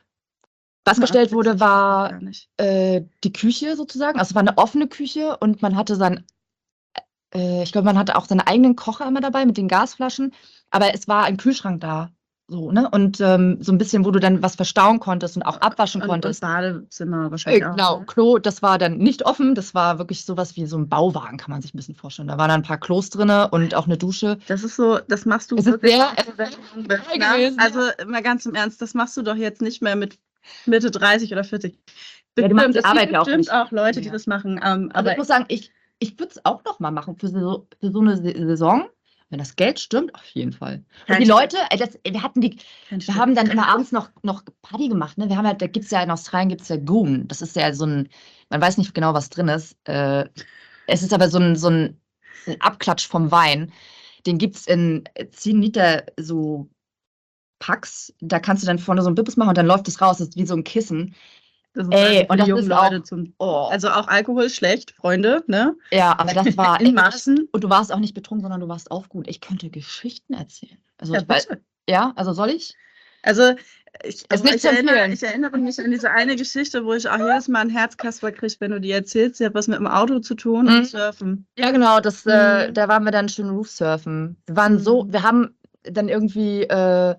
Was Ja, gestellt das wurde, weiß ich war gar nicht. äh, die Küche sozusagen. Also es war eine offene Küche und man hatte sein, äh, ich glaube, man hatte auch seinen eigenen Kocher immer dabei mit den Gasflaschen, aber es war ein Kühlschrank da. So, ne? Und ähm, so ein bisschen, wo du dann was verstauen konntest und auch abwaschen Und, und konntest. Badezimmer Äh, wahrscheinlich auch. genau, ne? Klo, das war dann nicht offen, das war wirklich sowas wie so ein Bauwagen, kann man sich ein bisschen vorstellen. Da waren dann ein paar Klos drin und auch eine Dusche. Das ist so, das machst du Es ist wirklich, sehr- wenn du jung bist, geil ne? gewesen, Also mal ganz im Ernst, das machst du doch jetzt nicht mehr mit Mitte dreißig oder vierzig. Ja, du machst Bestimmt, die es Arbeit gibt ja auch bestimmt nicht. auch Leute, die Ja. das machen. Ähm, Also ich aber muss sagen, ich, ich würde es auch noch mal machen für so, für so eine Saison. Wenn das Geld stimmt, auf jeden Fall. Und Kein die Stück. Leute, ey, das, wir hatten die, kein wir Stück. haben dann immer abends noch, noch Party gemacht. Ne? Wir haben ja, da gibt es ja in Australien gibt's ja Goon. Das ist ja so ein, man weiß nicht genau, was drin ist. Äh, es ist aber so ein, so ein, ein Abklatsch vom Wein. Den gibt es in zehn Liter so Packs. Da kannst du dann vorne so ein Bippes machen und dann läuft es raus. Das ist wie so ein Kissen. Das ist Ey, also für und die das jungen ist Leute auch- zum. Oh. Also auch Alkohol ist schlecht, Freunde, ne? Ja, aber das war In ey, Maßen. und du warst auch nicht betrunken, sondern du warst auch gut. Ich könnte Geschichten erzählen. Also Ja, ich weiß, bitte. ja, also soll ich? Also ich, Ist nicht ich, zu erinnere, empfehlen. ich erinnere mich an diese eine Geschichte, wo ich auch jedes Mal ein Herzkasper kriege, wenn du die erzählst. Sie hat was mit dem Auto zu tun Mhm. und Surfen. Ja, genau, das, äh, Mhm. da waren wir dann schön Roofsurfen. Wir waren so, Mhm. wir haben dann irgendwie äh,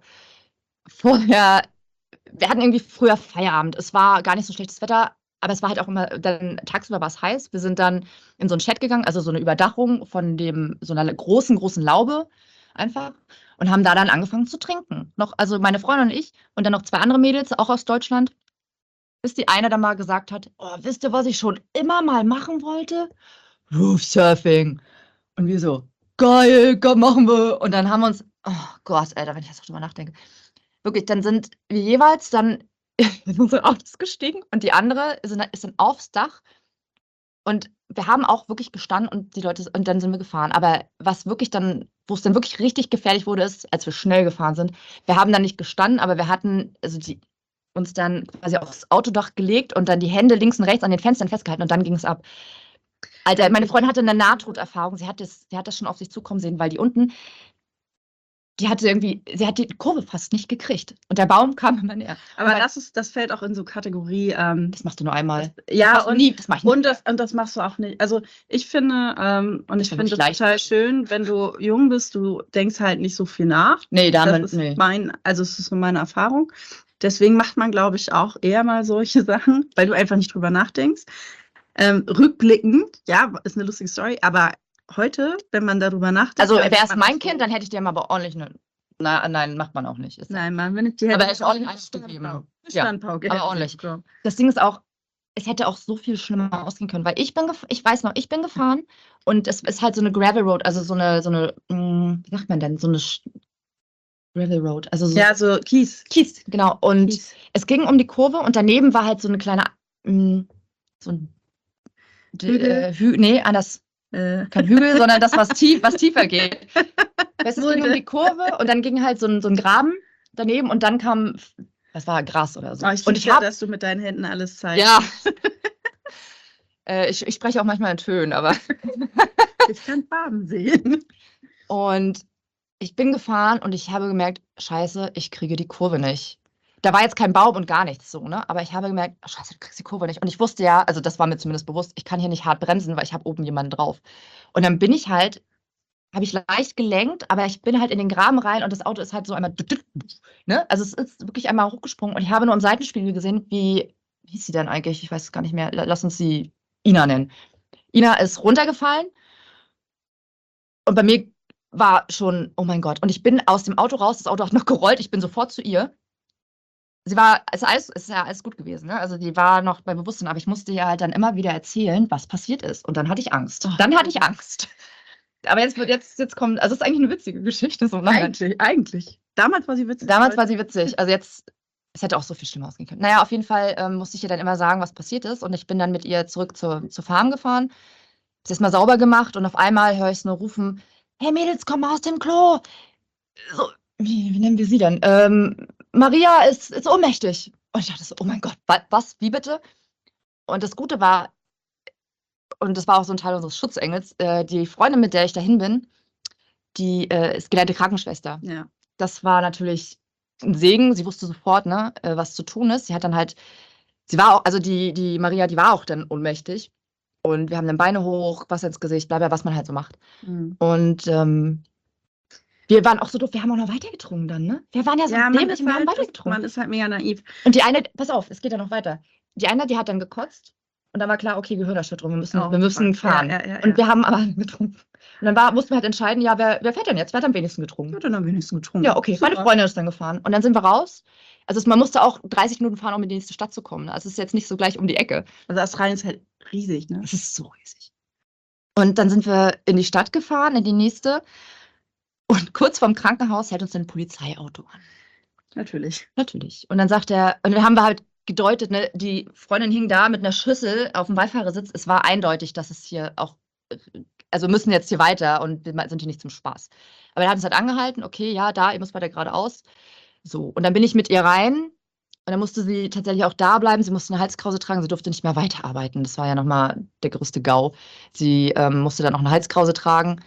vorher, wir hatten irgendwie früher Feierabend. Es war gar nicht so schlechtes Wetter, aber es war halt auch immer, dann tagsüber war es heiß. Wir sind dann in so einen Chat gegangen, also so eine Überdachung von dem, so einer großen, großen Laube einfach und haben da dann angefangen zu trinken. Noch, also meine Freundin und ich und dann noch zwei andere Mädels, auch aus Deutschland, bis die eine dann mal gesagt hat, oh, wisst ihr, was ich schon immer mal machen wollte? Roofsurfing. Und wir so, geil, komm, machen wir. Und dann haben wir uns, oh Gott, Alter, wenn ich jetzt noch drüber nachdenke. Wirklich, dann sind wir jeweils dann in unsere Autos gestiegen und die andere ist dann, ist dann aufs Dach. Und wir haben auch wirklich gestanden und die Leute, und dann sind wir gefahren. Aber was wirklich dann, wo es dann wirklich richtig gefährlich wurde, ist, als wir schnell gefahren sind. Wir haben dann nicht gestanden, aber wir hatten, also die, uns dann quasi aufs Autodach gelegt und dann die Hände links und rechts an den Fenstern festgehalten und dann ging es ab. Alter, meine Freundin hatte eine Nahtoderfahrung. Sie hat das, sie hat das schon auf sich zukommen sehen, weil die unten, die hatte irgendwie, sie hat die Kurve fast nicht gekriegt. Und der Baum kam immer näher. Aber Aber das ist, das fällt auch in so Kategorie, ähm, das machst du nur einmal. ja, das machst du und, nie, das mach ich nie. und, das, und das machst du auch nicht. Also ich finde, ähm, und ich war finde wirklich das leicht. total schön, wenn du jung bist, du denkst halt nicht so viel nach. Nee, da haben Das wir, ist nee. mein, also es ist so meine Erfahrung. Deswegen macht man, glaube ich, auch eher mal solche Sachen, weil du einfach nicht drüber nachdenkst. Ähm, rückblickend, ja, ist eine lustige Story, aber heute, wenn man darüber nachdenkt. Also dann wäre es denkt man mein auch so, Kind, dann hätte ich dir mal aber ordentlich eine. Na, nein, macht man auch nicht. Ist Nein, man, wenn ich die Aber hätte, er ist ordentlich eins gegeben. Standpauke. Ja, Standpauke aber hätte ich ordentlich. bekommen. Das Ding ist auch, es hätte auch so viel schlimmer ausgehen können, weil ich bin, gef- ich weiß noch, ich bin gefahren und es ist halt so eine Gravel Road, also so eine, so eine, mh, wie sagt man denn, so eine Sch- Gravel Road, also so Ja, so Kies. Kies, genau. Und Kies. es ging um die Kurve und daneben war halt so eine kleine, mh, so ein D- Hügel. Äh, Hü nee, anders, Äh, kein Hügel, sondern das, was tief, was tiefer geht. Weißt, du, es ging um Mulde. die Kurve und dann ging halt so ein, so ein Graben daneben und dann kam, was war Gras oder so. oh, ich und liebe ich ja, habe, dass du mit deinen Händen alles zeigst. ja, äh, ich, ich spreche auch manchmal in Tönen, aber Ich kann Farben sehen. und ich bin gefahren und ich habe gemerkt, scheiße, ich kriege die Kurve nicht. Da war jetzt kein Baum und gar nichts so, ne? Aber ich habe gemerkt, oh, scheiße, du kriegst die Kurve nicht. Und ich wusste ja, also das war mir zumindest bewusst, ich kann hier nicht hart bremsen, weil ich habe oben jemanden drauf. Und dann bin ich halt, habe ich leicht gelenkt, aber ich bin halt in den Graben rein und das Auto ist halt so einmal, ne? Also es ist wirklich einmal hochgesprungen und ich habe nur im Seitenspiegel gesehen, wie, wie hieß sie denn eigentlich? Ich weiß es gar nicht mehr. Lass uns sie Ina nennen. Ina ist runtergefallen und bei mir war schon, oh mein Gott. Und ich bin aus dem Auto raus, das Auto hat noch gerollt, ich bin sofort zu ihr. Sie war, ist, alles, ist ja alles gut gewesen, ne? Also die war noch bei Bewusstsein, aber ich musste ihr halt dann immer wieder erzählen, was passiert ist. Und dann hatte ich Angst. Oh. Dann hatte ich Angst. Aber jetzt wird jetzt, jetzt kommt, also es ist eigentlich eine witzige Geschichte. So Eigentlich, eigentlich. Damals war sie witzig. Damals war sie witzig. Also jetzt, es hätte auch so viel schlimmer ausgehen können. Naja, auf jeden Fall ähm, musste ich ihr dann immer sagen, was passiert ist. Und ich bin dann mit ihr zurück zur, zur Farm gefahren. Sie ist mal sauber gemacht und auf einmal höre ich es nur rufen: Hey Mädels, komm mal aus dem Klo. So, wie, wie nennen wir sie denn? Ähm, Maria ist, ist ohnmächtig. Und ich dachte so, oh mein Gott, wa- was, wie bitte? Und das Gute war, und das war auch so ein Teil unseres Schutzengels, äh, die Freundin, mit der ich dahin bin, die äh, ist gelernte Krankenschwester. Ja. Das war natürlich ein Segen. Sie wusste sofort, ne, äh, was zu tun ist. Sie hat dann halt, sie war auch, also die, die Maria, die war auch dann ohnmächtig. Und wir haben dann Beine hoch, Wasser ins Gesicht, bla bla, was man halt so macht. Mhm. Und ähm, wir waren auch so doof, wir haben auch noch weiter getrunken dann, ne? Wir waren ja so Ja, man dämlich ist, und wir haben halt, weiter getrunken. man ist halt mega naiv. Und die eine, pass auf, es geht ja noch weiter. Die eine, die hat dann gekotzt und dann war klar, okay, Gehirnerschütterung, wir müssen, Oh, wir müssen fuck. fahren. Ja, ja, ja, Und ja. wir haben aber getrunken. Und dann war, mussten wir halt entscheiden, ja, wer, wer fährt denn jetzt? Wer hat am wenigsten getrunken? Ich hatte dann wenigstens getrunken. Ja, okay, meine Super. Freundin ist dann gefahren. Und dann sind wir raus. Also es, man musste auch dreißig Minuten fahren, um in die nächste Stadt zu kommen. Also es ist jetzt nicht so gleich um die Ecke. Also Australien ist halt riesig, ne? Es ist so riesig. Und dann sind wir in die Stadt gefahren, in die nächste. Und kurz vorm Krankenhaus hält uns ein Polizeiauto an. Natürlich. Natürlich. Und dann sagt er, und dann haben wir halt gedeutet, ne, die Freundin hing da mit einer Schüssel auf dem Beifahrersitz. Es war eindeutig, dass es hier auch, also müssen jetzt hier weiter und wir sind hier nicht zum Spaß. Aber er hat uns halt angehalten, okay, ja, da, ihr müsst weiter geradeaus. So, und dann bin ich mit ihr rein und dann musste sie tatsächlich auch da bleiben. Sie musste eine Halskrause tragen, sie durfte nicht mehr weiterarbeiten. Das war ja nochmal der größte GAU. Sie ähm, musste dann auch eine Halskrause tragen.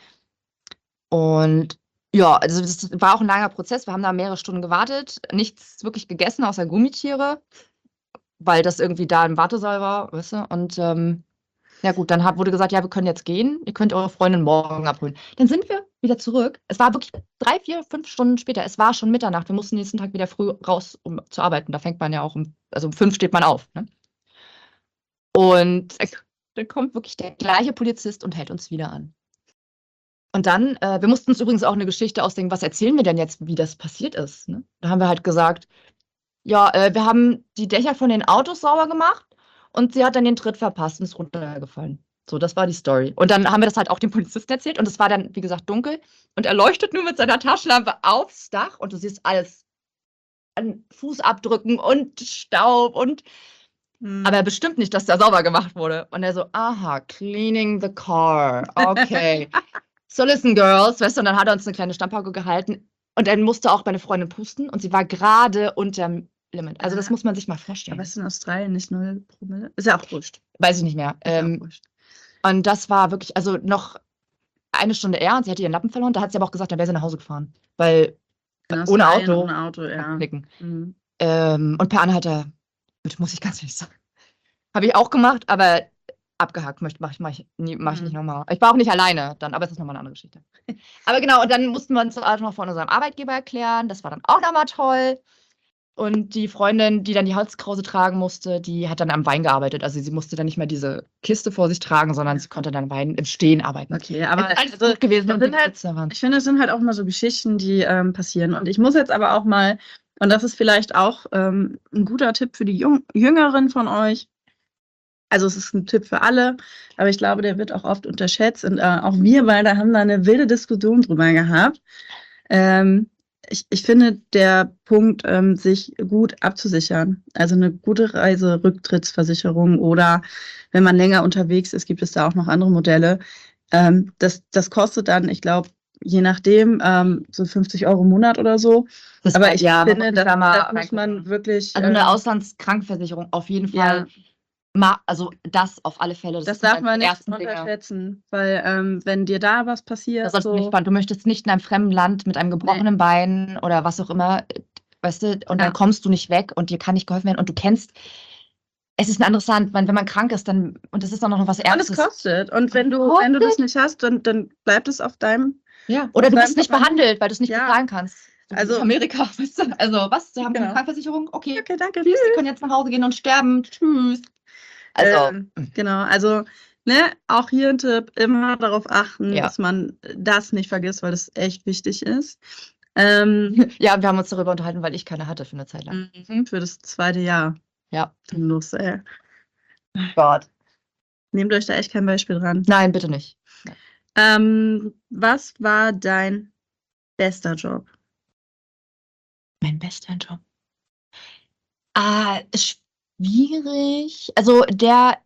Und ja, also das war auch ein langer Prozess. Wir haben da mehrere Stunden gewartet, nichts wirklich gegessen, außer Gummitiere, weil das irgendwie da im Wartesaal war, weißt du? Und ähm, ja gut, dann hat, wurde gesagt, ja, wir können jetzt gehen, ihr könnt eure Freundin morgen abholen. Dann sind wir wieder zurück. Es war wirklich drei, vier, fünf Stunden später. Es war schon Mitternacht. Wir mussten nächsten Tag wieder früh raus, um zu arbeiten. Da fängt man ja auch um, also um fünf steht man auf. Ne? Und dann kommt wirklich der gleiche Polizist und hält uns wieder an. Und dann, äh, wir mussten uns übrigens auch eine Geschichte ausdenken, was erzählen wir denn jetzt, wie das passiert ist. Ne? Da haben wir halt gesagt, ja, äh, wir haben die Dächer von den Autos sauber gemacht und sie hat dann den Tritt verpasst und ist runtergefallen. So, das war die Story. Und dann haben wir das halt auch dem Polizisten erzählt und es war dann, wie gesagt, dunkel und er leuchtet nur mit seiner Taschenlampe aufs Dach und du siehst alles an Fußabdrücken und Staub und Hm. aber bestimmt nicht, dass da sauber gemacht wurde. Und er so, aha, cleaning the car, okay. So, listen, girls, weißt du, und dann hat er uns eine kleine Standpauke gehalten und dann musste auch meine Freundin pusten und sie war gerade unterm Limit. Also das Ja. muss man sich mal Aber vorstellen. ist in Australien nicht null Promille? Ist ja auch wurscht. Weiß ich nicht mehr. Ist ja auch Ähm, wurscht. und das war wirklich, also noch eine Stunde eher und sie hatte ihren Lappen verloren. Da hat sie aber auch gesagt, dann wäre sie nach Hause gefahren. Weil In ohne Australien Auto, ohne Auto, ja. knicken. Mhm. Ähm, und per Anhalter, das muss ich ganz ehrlich sagen. Habe ich auch gemacht, aber abgehakt. Möchte, mach ich, mach ich, nie, mach ich Mhm. nicht nochmal. Ich war auch nicht alleine dann, aber es ist nochmal eine andere Geschichte. Aber genau, und dann mussten wir uns das noch von unserem Arbeitgeber erklären. Das war dann auch nochmal toll. Und die Freundin, die dann die Halskrause tragen musste, die hat dann am Wein gearbeitet. Also sie musste dann nicht mehr diese Kiste vor sich tragen, sondern sie konnte dann Wein im Stehen arbeiten. Okay, aber Ist alles also, gut gewesen das und sind die halt, Witze waren. ich finde, es sind halt auch mal so Geschichten, die ähm, passieren. Und ich muss jetzt aber auch mal, und das ist vielleicht auch ähm, ein guter Tipp für die Jung Jüngeren von euch. Also es ist ein Tipp für alle, aber ich glaube, der wird auch oft unterschätzt. Und äh, auch wir beide haben da eine wilde Diskussion drüber gehabt. Ähm, ich, ich finde, der Punkt, ähm, sich gut abzusichern, also eine gute Reiserücktrittsversicherung oder wenn man länger unterwegs ist, gibt es da auch noch andere Modelle. Ähm, das, das kostet dann, ich glaube, je nachdem, ähm, so fünfzig Euro im Monat oder so. Das Aber war- ich ja, man muss finde, sich das, da mal das muss man reingucken. wirklich. Also eine ähm, Auslandskrankversicherung auf jeden ja, Fall. Ma also das auf alle Fälle. das sind darf eines man der nicht ersten Dinge. unterschätzen, weil ähm, wenn dir da was Das passiert, sollst du nicht so, spannend. Du möchtest nicht in einem fremden Land mit einem gebrochenen Bein oder was auch immer, äh, weißt du, und Ja. dann kommst du nicht weg und dir kann nicht geholfen werden und du kennst, es ist ein anderes Land, man, wenn man krank ist, dann, und das ist dann auch noch was und es Ernstes. kostet. Und wenn du, wenn du das Kostet? nicht hast, dann, dann bleibt es auf deinem. Ja, oder auf du deinem bist nicht Portemonnaie. behandelt, weil du es nicht Ja. bezahlen kannst. So wie Also- in Amerika, weißt du? Also, was? Sie haben keine Genau. Krankenversicherung? Okay. Okay, danke. Tschüss, Sie können jetzt nach Hause gehen und sterben. Tschüss. Also, Ähm, genau, also ne, auch hier ein Tipp, immer darauf achten, Ja. dass man das nicht vergisst, weil das echt wichtig ist. Ähm, ja, wir haben uns darüber unterhalten, weil ich keine hatte für eine Zeit lang. mhm, für das zweite Jahr. Ja. Los, ey. Gott. Nehmt euch da echt kein Beispiel dran. Nein, bitte nicht. Ähm, was war dein bester Job? Mein bester Job. Ah, schwierig. Also der,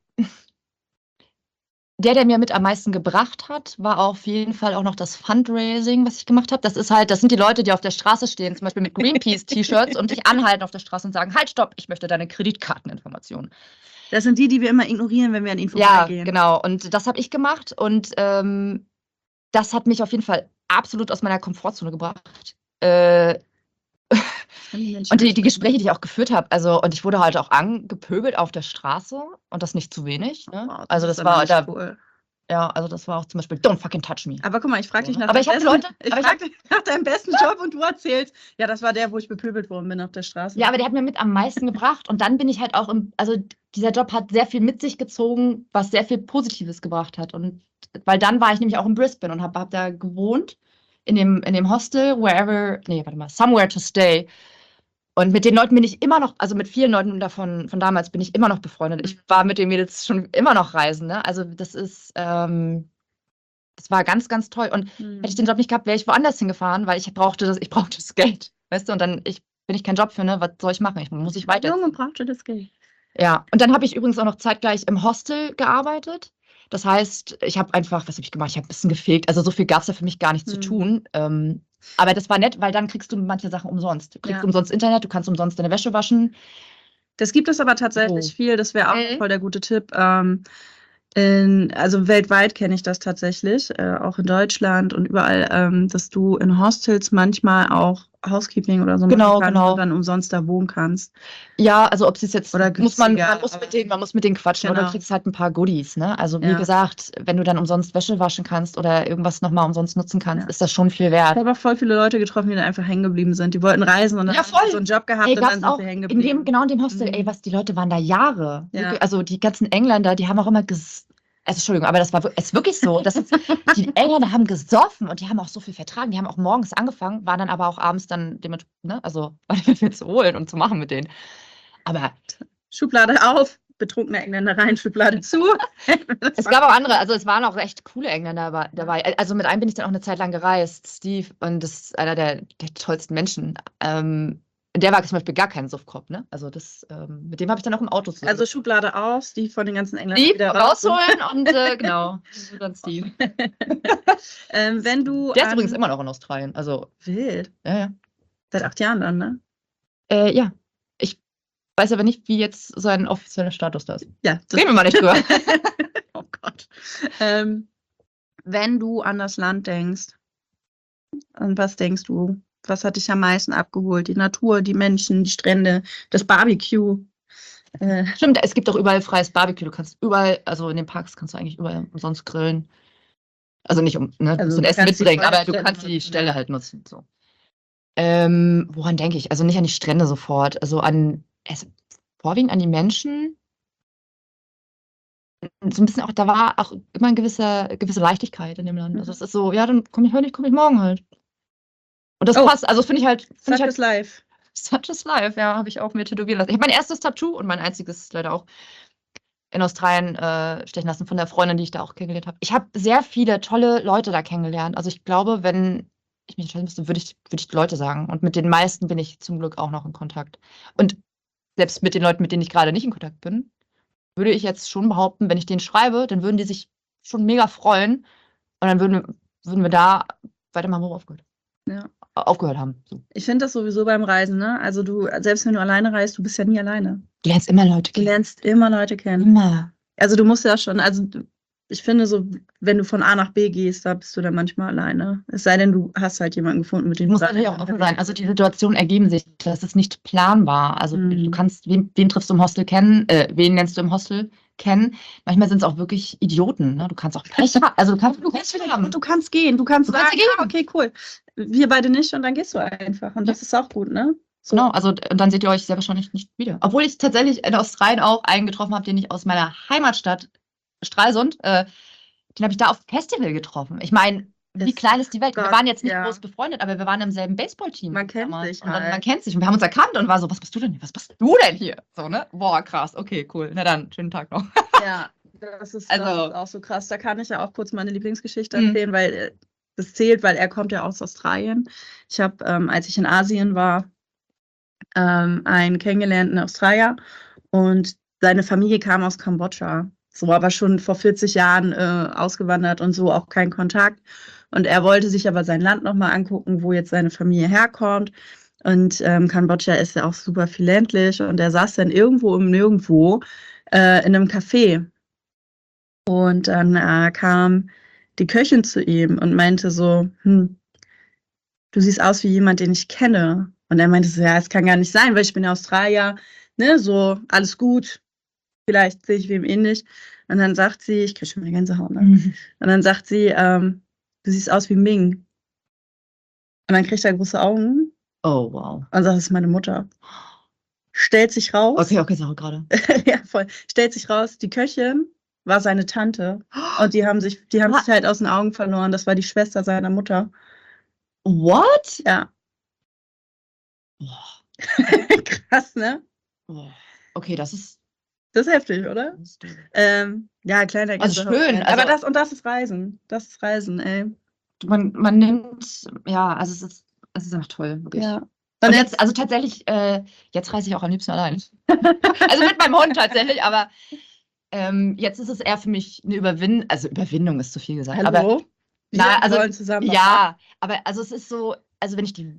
der, der mir mit am meisten gebracht hat, war auf jeden Fall auch noch das Fundraising, was ich gemacht habe. Das ist halt, das sind die Leute, die auf der Straße stehen, zum Beispiel mit Greenpeace-T-Shirts und dich anhalten auf der Straße und sagen, halt, stopp, ich möchte deine Kreditkarteninformationen. Das sind die, die wir immer ignorieren, wenn wir an ihnen Ja, vorbeigehen. genau. Und das habe ich gemacht und ähm, das hat mich auf jeden Fall absolut aus meiner Komfortzone gebracht. Äh, Und die, die Gespräche, die ich auch geführt habe, also und ich wurde halt auch angepöbelt auf der Straße und das nicht zu wenig. Ne? Oh, also ist das aber war nicht da, cool. ja, also das war auch zum Beispiel Don't fucking touch me. Aber guck mal, ich frage dich nach Aber deinem ich habe besten, Leute, ich aber ich frag dich nach deinem besten Job und du erzählst, ja, das war der, wo ich bepöbelt worden bin auf der Straße. Ja, aber der hat mir mit am meisten gebracht und dann bin ich halt auch im, also dieser Job hat sehr viel mit sich gezogen, was sehr viel Positives gebracht hat und weil dann war ich nämlich auch in Brisbane und habe hab da gewohnt in dem in dem Hostel, wherever, nee, warte mal, somewhere to stay. Und mit den Leuten bin ich immer noch, also mit vielen Leuten davon von damals bin ich immer noch befreundet. Ich war mit den Mädels schon immer noch reisen, ne? Also das ist, ähm, das war ganz, ganz toll. Und Hm. hätte ich den Job nicht gehabt, wäre ich woanders hingefahren, weil ich brauchte das, ich brauchte das Geld, weißt du? Und dann, ich, wenn ich keinen Job finde, was soll ich machen? Ich muss ich weiter. Junge brauchte das Geld. Ja, und dann habe ich übrigens auch noch zeitgleich im Hostel gearbeitet. Das heißt, ich habe einfach, was habe ich gemacht? Ich habe ein bisschen gefegt. Also so viel gab es da für mich gar nicht zu Hm. tun. Ähm, aber das war nett, weil dann kriegst du manche Sachen umsonst. Du kriegst Ja. umsonst Internet, du kannst umsonst deine Wäsche waschen. Das gibt es aber tatsächlich Oh. viel, das wäre auch Mhm. voll der gute Tipp. Ähm, in, also weltweit kenne ich das tatsächlich, äh, auch in Deutschland und überall, ähm, dass du in Hostels manchmal auch Housekeeping oder so Genau, machen kannst genau. und dann umsonst da wohnen kannst. Ja, also ob es jetzt, Oder muss man, günstiger, man muss aber- mit denen, man muss mit denen quatschen oder Genau. kriegst halt ein paar Goodies, ne? Also wie Ja. gesagt, wenn du dann umsonst Wäsche waschen kannst oder irgendwas nochmal umsonst nutzen kannst, Ja. ist das schon viel Ich wert. habe auch voll viele Leute getroffen, die dann einfach hängen geblieben sind. Die wollten reisen und dann Ja, haben voll. sie so einen Job gehabt Ey, und dann gab's sind auch sie hängen in geblieben. dem, genau in dem Hostel, Mhm. ey, was, die Leute waren da Jahre. Ja. Wirklich, also die ganzen Engländer, die haben auch immer ges also, Entschuldigung, aber das war wir- ist wirklich so. Das ist, die Engländer haben gesoffen und die haben auch so viel vertragen. Die haben auch morgens angefangen, waren dann aber auch abends dann dementsprechend, ne, also war nicht mehr viel zu holen und zu machen mit denen. Aber Schublade auf, betrunkener Engländer rein, Schublade zu. es gab auch andere, also es waren auch echt coole Engländer daba- dabei. Also mit einem bin ich dann auch eine Zeit lang gereist, Steve, und das ist einer der, der tollsten Menschen. Ähm, der war zum Beispiel gar kein Suffkopf, ne? Also das, ähm, mit dem habe ich dann auch im Auto zusammen. Also Schublade auf, Steve von den ganzen Engländern Steve wieder raus. rausholen und äh, genau, so dann Steve. ähm, wenn du Der ist an- übrigens immer noch in Australien. Also, wild. ja, ja. Seit acht Jahren dann, ne? Äh, ja. Ich weiß aber nicht, wie jetzt sein offizieller Status da ist. Ja, das Reden wir mal nicht drüber. oh Gott. Ähm, wenn du an das Land denkst, an was denkst du? Was hat dich am meisten abgeholt? Die Natur, die Menschen, die Strände, das Barbecue? Äh, Stimmt, es gibt auch überall freies Barbecue. Du kannst überall, also in den Parks kannst du eigentlich überall umsonst grillen. Also nicht um, ne, du Also musst dein du Essen kannst die mitbringen, aber du Feuerstelle kannst die nutzen, Stelle ja. halt nutzen. So. Ähm, woran denke ich? Also nicht an die Strände sofort, also an, also vorwiegend an die Menschen. So ein bisschen auch, da war auch immer eine gewisse, gewisse Leichtigkeit in dem Land. Also Mhm. es ist so, ja, dann komme ich heute nicht, komme ich morgen halt. Und das Oh, passt, also finde ich halt, finde Such ich halt is life. such is life, ja, habe ich auch mir tätowieren lassen. Ich habe mein erstes Tattoo und mein einziges leider auch in Australien äh, stechen lassen von der Freundin, die ich da auch kennengelernt habe. Ich habe sehr viele tolle Leute da kennengelernt. Also ich glaube, wenn ich mich entscheiden müsste, würde ich, würde ich Leute sagen. Und mit den meisten bin ich zum Glück auch noch in Kontakt. Und selbst mit den Leuten, mit denen ich gerade nicht in Kontakt bin, würde ich jetzt schon behaupten, wenn ich denen schreibe, dann würden die sich schon mega freuen. Und dann würden wir, würden wir da weitermachen, wo wir aufgehört, Ja. aufgehört haben. So. Ich finde das sowieso beim Reisen, ne? Also du, selbst wenn du alleine reist, du bist ja nie alleine. Du lernst immer Leute Du kennen. lernst immer Leute kennen. Immer. Also du musst ja schon, also du- ich finde so, wenn du von A nach B gehst, da bist du dann manchmal alleine. Es sei denn, du hast halt jemanden gefunden, mit dem Du musst du natürlich auch offen sein. Also die Situationen ergeben sich. Das ist nicht planbar. Also du Mhm. kannst, wen, wen triffst du im Hostel kennen? Äh, wen lernst du im Hostel kennen? Manchmal sind es auch wirklich Idioten. Ne? Du kannst auch Pech haben. Also du kannst, du kannst Pech haben. Und du kannst gehen, du kannst Du kannst sagen, gehen. ah, okay, cool. Wir beide nicht und dann gehst du einfach. Und das ist auch gut, ne? So. Genau, also und dann seht ihr euch sehr wahrscheinlich nicht wieder. Obwohl ich tatsächlich in Australien auch einen getroffen habe, den ich aus meiner Heimatstadt Stralsund, äh, den habe ich da auf dem Festival getroffen. Ich meine, wie Ist- klein ist die Welt? Wir Gott, waren jetzt nicht ja. groß befreundet, aber wir waren im selben Baseballteam. Man kennt damals. sich Und dann, halt. man kennt sich und wir haben uns erkannt und war so, was bist du denn hier? Was bist du denn hier? So, ne? Boah, krass, okay, cool. Na dann, schönen Tag noch. Ja, das ist, Also- das ist auch so krass. Da kann ich ja auch kurz meine Lieblingsgeschichte Mhm. erzählen, weil äh, das zählt, weil er kommt ja aus Australien. Ich habe, ähm, als ich in Asien war, ähm, einen kennengelernt in Australien und seine Familie kam aus Kambodscha. So, aber schon vor vierzig Jahren äh, ausgewandert und so auch kein Kontakt. Und er wollte sich aber sein Land nochmal angucken, wo jetzt seine Familie herkommt. Und ähm, Kambodscha ist ja auch super viel ländlich. Und er saß dann irgendwo im Nirgendwo äh, in einem Café. Und dann äh, kam die Köchin zu ihm und meinte so, hm, du siehst aus wie jemand, den ich kenne. Und er meinte so, ja, es kann gar nicht sein, weil ich bin Australier, ne, so, alles gut. Vielleicht sehe ich wem ähnlich. Und dann sagt sie, ich kriege schon eine Gänsehaut, ne? Mhm. Und dann sagt sie, ähm, du siehst aus wie Ming. Und dann kriegt er große Augen Oh, wow. und sagt, das ist meine Mutter. Stellt sich raus. Okay, okay, Sache gerade. ja, voll. Stellt sich raus, die Köchin war seine Tante. Und die haben sich, die haben What? sich halt aus den Augen verloren. Das war die Schwester seiner Mutter. What? Ja. Boah. Krass, ne? Boah. Okay, das ist. Das ist heftig, oder? Das ist Ähm, ja, kleiner Also Gänsehaut. schön, Aber also- das, und das ist Reisen. Das ist Reisen, ey. man, man nimmt, ja, also es ist, es ist einfach toll, wirklich. Ja. Und, Und jetzt, also tatsächlich, äh, jetzt reise ich auch am liebsten allein. also mit meinem Hund tatsächlich, aber ähm, jetzt ist es eher für mich eine Überwindung, also Überwindung ist zu viel gesagt. Hallo? Aber Wir na, also, wollen zusammen. ja, aber also es ist so, also wenn ich die.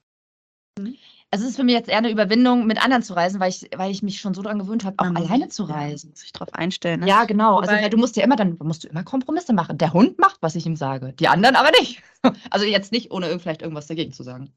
Also es ist für mich jetzt eher eine Überwindung, mit anderen zu reisen, weil ich, weil ich mich schon so daran gewöhnt habe, auch Man muss- alleine zu ja, reisen. muss sich drauf einstellen. Ne? Ja, genau. Also Wobei- weil du musst ja immer dann musst du immer Kompromisse machen. Der Hund macht, was ich ihm sage, die anderen aber nicht. Also jetzt nicht, ohne irgend- vielleicht irgendwas dagegen zu sagen.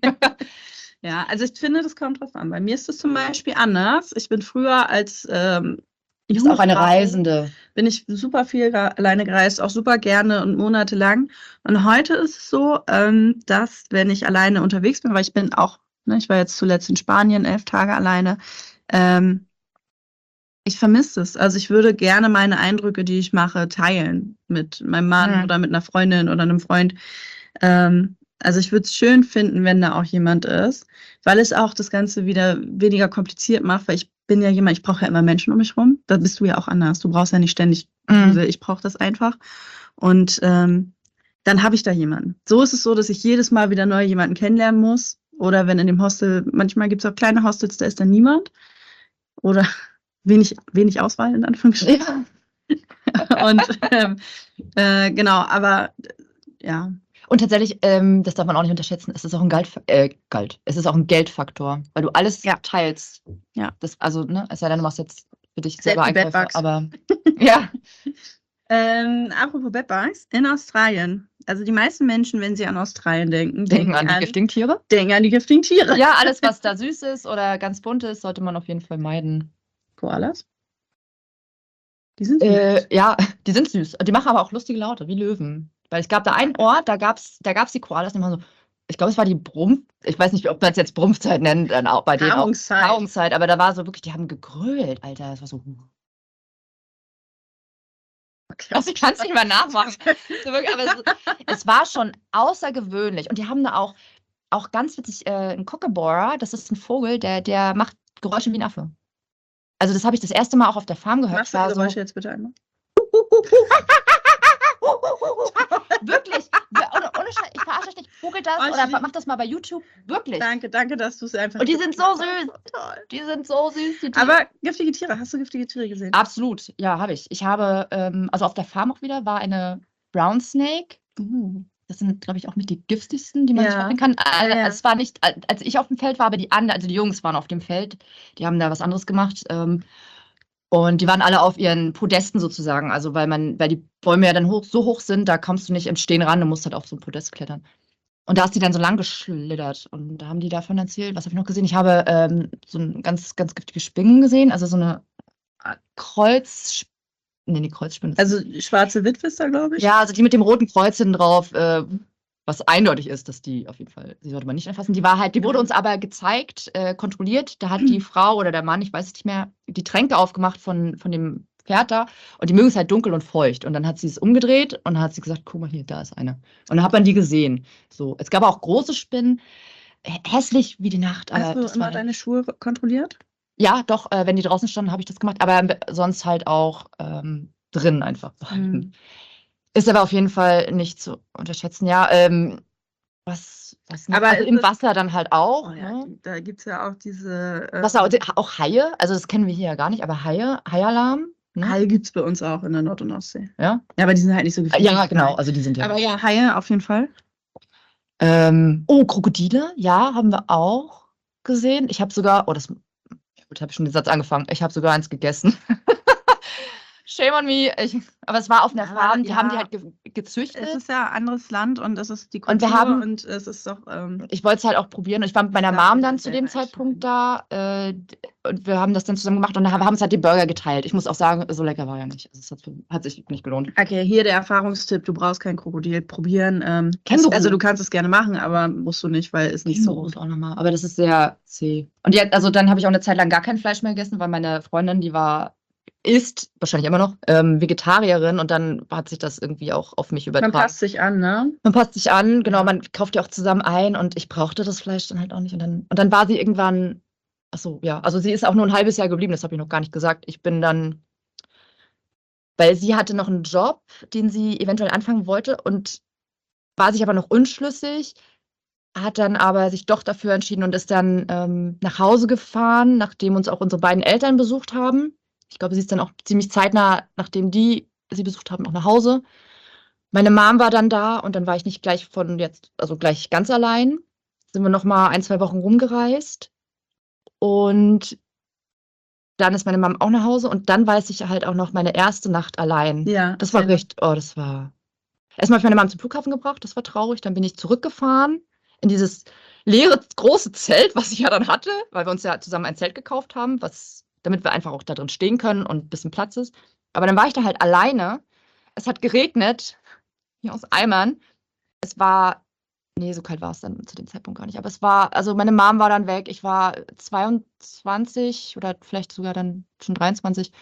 Ja, also ich finde, das kommt drauf an. Bei mir ist es zum Beispiel anders. Ich bin früher als ähm, Du bist auch eine Jungfrau, Reisende. bin ich super viel alleine gereist, auch super gerne und monatelang. Und heute ist es so, ähm, dass wenn ich alleine unterwegs bin, weil ich bin auch, ne, ich war jetzt zuletzt in Spanien, elf Tage alleine, ähm, ich vermisse es. Also ich würde gerne meine Eindrücke, die ich mache, teilen mit meinem Mann Mhm. oder mit einer Freundin oder einem Freund. Ähm, also ich würde es schön finden, wenn da auch jemand ist, weil es auch das Ganze wieder weniger kompliziert macht, weil ich bin ja jemand, ich brauche ja immer Menschen um mich rum. Da bist du ja auch anders. Du brauchst ja nicht ständig, Mhm. ich brauche das einfach. Und ähm, dann habe ich da jemanden. So ist es so, dass ich jedes Mal wieder neu jemanden kennenlernen muss. Oder wenn in dem Hostel, manchmal gibt es auch kleine Hostels, da ist dann niemand. Oder wenig, wenig Auswahl in Anführungsstrichen. Ja. Und ähm, äh, genau, aber äh, ja. Und tatsächlich, ähm, das darf man auch nicht unterschätzen, es ist auch ein Galt, äh, Galt. Es ist auch ein Geldfaktor, weil du alles Ja. teilst. Ja. Das, also, ne, es sei denn, du machst jetzt für dich Selbst selber die Einkäufe, Bedbugs. aber ja. Ähm, apropos Bedbugs, in Australien. Also die meisten Menschen, wenn sie an Australien denken, Denken an die giftigen Tiere. denken an die giftigen Tiere. Ja, alles, was da süß ist oder ganz bunt ist, sollte man auf jeden Fall meiden. Koalas? Die sind süß. Äh, ja, die sind süß. Die machen aber auch lustige Laute, wie Löwen. Weil es gab da einen Ort, da gab es da gab's die Koalas, die machen so, ich glaube, es war die Brumpf, ich weiß nicht, ob man es jetzt Brumpfzeit nennt, dann auch bei denen auch Paarungszeit. Paarungszeit, aber da war so wirklich, die haben gegrölt, Alter. Das war so. Okay. Also ich kann es nicht mal nachmachen. So wirklich, aber es, es war schon außergewöhnlich. Und die haben da auch, auch ganz witzig, äh, ein Kookaburra, das ist ein Vogel, der, der macht Geräusche wie ein Affe. Also das habe ich das erste Mal auch auf der Farm gehört. Machst du War die Geräusche so, jetzt bitte einmal? wirklich, ohne, ohne Scheiß, ich verarsche euch nicht, googelt das Oh, oder lieb. mach das mal bei YouTube, wirklich. Danke, danke, dass du es einfach... Und die sind so gemacht süß. hast. Toll. Die sind so süß, die Tiere. Aber giftige Tiere, hast du giftige Tiere gesehen? Absolut, ja, habe ich. Ich habe, ähm, also auf der Farm auch wieder, war eine Brown Snake. Uh. Das sind, glaube ich, auch mit die giftigsten, die man sich Ja. vorstellen kann. Äh, Ja, ja. Es war nicht, äh, als ich auf dem Feld war, aber die anderen, also die Jungs waren auf dem Feld, die haben da was anderes gemacht. Ähm, und die waren alle auf ihren Podesten sozusagen. Also weil man, weil die Bäume ja dann hoch, so hoch sind, da kommst du nicht im Stehen ran, du musst halt auf so ein Podest klettern. Und da ist die dann so lang geschlittert. Und da haben die davon erzählt. Was habe ich noch gesehen? Ich habe ähm, so ein ganz, ganz giftige Spinnen gesehen. Also so eine Kreuz... Nee, die Kreuzspinne. Also schwarze Witwe ist da, glaube ich. Ja, also die mit dem roten Kreuz hinten drauf, äh, was eindeutig ist, dass die auf jeden Fall, die sollte man nicht anfassen. Die war halt, die wurde uns aber gezeigt, äh, kontrolliert. Da hat die Frau oder der Mann, ich weiß es nicht mehr, die Tränke aufgemacht von, von dem Pferd da. Und die mögen es halt dunkel und feucht. Und dann hat sie es umgedreht und dann hat sie gesagt, guck mal hier, da ist eine. Und dann hat man die gesehen. So, es gab auch große Spinnen, hä- hässlich wie die Nacht. Aber Hast du das immer war, deine Schuhe kontrolliert? ja, doch, äh, wenn die draußen standen, habe ich das gemacht. Aber sonst halt auch ähm, drin einfach behalten. Mhm. Ist aber auf jeden Fall nicht zu unterschätzen. Ja, ähm, was, was noch? Aber Also ist im das- Wasser dann halt auch. Oh ja, Ne? die- da gibt es ja auch diese... Äh, Wasser, auch Haie, also das kennen wir hier ja gar nicht, aber Haie, Haialarm. Ne? Haie gibt es bei uns auch in der Nord- und Ostsee. Ja? Ja, aber die sind halt nicht so gefährlich. Ja, genau, also die sind ja. Aber ja, Haie auf jeden Fall. Ähm, oh, Krokodile, ja, haben wir auch gesehen. Ich habe sogar, oh, das, ja gut, habe ich schon den Satz angefangen. Ich habe sogar eins gegessen. Shame on me. Ich, aber es war auf einer Ja, Farm, die ja. haben die halt ge gezüchtet. Es ist ja ein anderes Land und es ist die Und Kultur wir haben- und es ist doch... Ähm, Ich wollte es halt auch probieren. Und ich war mit meiner Darf Mom ich dann das zu dem selber Zeitpunkt da. Äh, d- und wir haben das dann zusammen gemacht und haben uns halt den Burger geteilt. Ich muss auch sagen, so lecker war er nicht. Also es hat, hat sich nicht gelohnt. okay, hier der Erfahrungstipp, du brauchst kein Krokodil probieren. Ähm, Känguru. Also du kannst es gerne machen, aber musst du nicht, weil es nicht so... Kängurus auch nochmal. Aber das ist sehr zäh. Und ja, also dann habe ich auch eine Zeit lang gar kein Fleisch mehr gegessen, weil meine Freundin, die war, ist wahrscheinlich immer noch ähm, Vegetarierin und dann hat sich das irgendwie auch auf mich Man übertragen. passt sich an, ne? Man passt sich an, genau, Ja. man kauft ja auch zusammen ein und ich brauchte das Fleisch dann halt auch nicht. Und dann, und dann war sie irgendwann, ach so, ja, also sie ist auch nur ein halbes Jahr geblieben, das habe ich noch gar nicht gesagt. Ich bin dann, weil sie hatte noch einen Job, den sie eventuell anfangen wollte und war sich aber noch unschlüssig, hat dann aber sich doch dafür entschieden und ist dann ähm, nach Hause gefahren, nachdem uns auch unsere beiden Eltern besucht haben. Ich glaube, sie ist dann auch ziemlich zeitnah, nachdem die sie besucht haben, auch nach Hause. Meine Mom war dann da und dann war ich nicht gleich von jetzt, also gleich ganz allein. Sind wir noch mal ein, zwei Wochen rumgereist und dann ist meine Mom auch nach Hause und dann weiß ich halt auch noch meine erste Nacht allein. Ja. Das war erzähl. richtig, oh, das war. Erstmal habe ich meine Mom zum Flughafen gebracht, das war traurig. Dann bin ich zurückgefahren in dieses leere, große Zelt, was ich ja dann hatte, weil wir uns ja zusammen ein Zelt gekauft haben, was, damit wir einfach auch da drin stehen können und ein bisschen Platz ist. Aber dann war ich da halt alleine. Es hat geregnet, wie aus Eimern. Es war, nee, so kalt war es dann zu dem Zeitpunkt gar nicht. Aber es war, also meine Mom war dann weg. Ich war zweiundzwanzig oder vielleicht sogar dann schon dreiundzwanzig.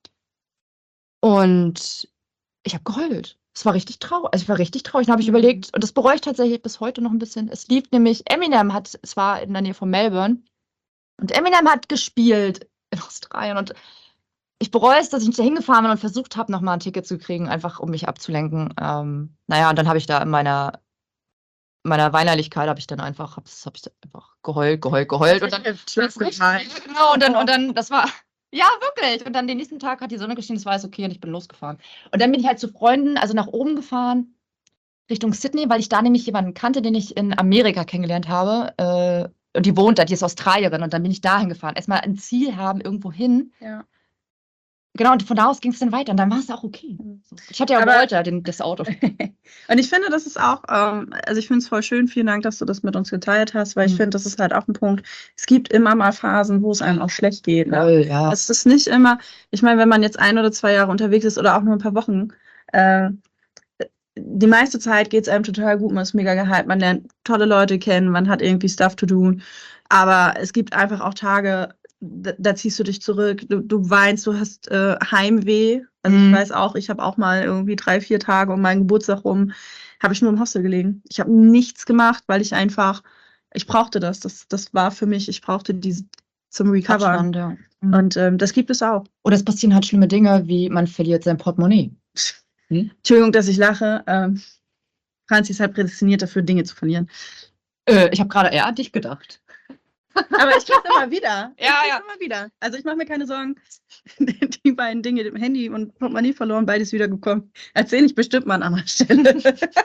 Und ich habe geheult. Es war richtig traurig. Also ich war richtig traurig. Dann habe ich Mhm. überlegt, und das bereue ich tatsächlich bis heute noch ein bisschen. Es lief nämlich, Eminem hat, es war in der Nähe von Melbourne, und Eminem hat gespielt in Australien. Und ich bereue es, dass ich nicht da hingefahren bin und versucht habe, nochmal ein Ticket zu kriegen, einfach um mich abzulenken. Ähm, naja, und dann habe ich da in meiner, meiner Weinerlichkeit habe ich dann einfach, habe hab ich einfach geheult, geheult, geheult. Und dann, Schluss gemeint. genau, und dann, und dann, das war, ja, wirklich. Und dann den nächsten Tag hat die Sonne geschienen, das war alles okay und ich bin losgefahren. Und dann bin ich halt zu Freunden, also nach oben gefahren. Richtung Sydney, weil ich da nämlich jemanden kannte, den ich in Amerika kennengelernt habe. Äh, und die wohnt da, die ist Australierin. Und dann bin ich dahin gefahren. Erstmal ein Ziel haben, irgendwo hin. Ja. Genau, und von da aus ging es dann weiter. Und dann war es auch okay. So. Ich hatte ja Aber- Walter, den, das Auto. Und ich finde, das ist auch, ähm, also ich finde es voll schön, vielen Dank, dass du das mit uns geteilt hast, weil ich Mhm. finde, das ist halt auch ein Punkt. Es gibt immer mal Phasen, wo es einem auch schlecht geht. Ne? Voll, ja. Es ist nicht immer, ich meine, wenn man jetzt ein oder zwei Jahre unterwegs ist oder auch nur ein paar Wochen, äh, die meiste Zeit geht es einem total gut, man ist mega gehypt, man lernt tolle Leute kennen, man hat irgendwie Stuff to do. Aber es gibt einfach auch Tage, da, da ziehst du dich zurück, du, du weinst, du hast äh, Heimweh. Also Mhm. ich weiß auch, ich habe auch mal irgendwie drei, vier Tage um meinen Geburtstag rum, habe ich nur im Hostel gelegen. Ich habe nichts gemacht, weil ich einfach, ich brauchte das. Das, das war für mich, ich brauchte diese zum Recovern. Abstand, ja. Mhm. Und ähm, das gibt es auch. Oder es passieren halt schlimme Dinge, wie man verliert sein Portemonnaie. Hm? Entschuldigung, dass ich lache. Ähm, Franzi ist halt prädestiniert dafür, Dinge zu verlieren. Äh, ich habe gerade eher an dich gedacht. Aber ich krieg's immer wieder. Ich Ja, krieg's ja. immer wieder. Also ich mache mir keine Sorgen. Die beiden Dinge, dem Handy und Portemonnaie verloren, beides wiedergekommen. Erzähle ich bestimmt mal an anderer Stelle.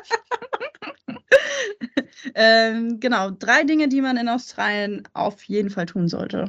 ähm, genau, drei Dinge, die man in Australien auf jeden Fall tun sollte.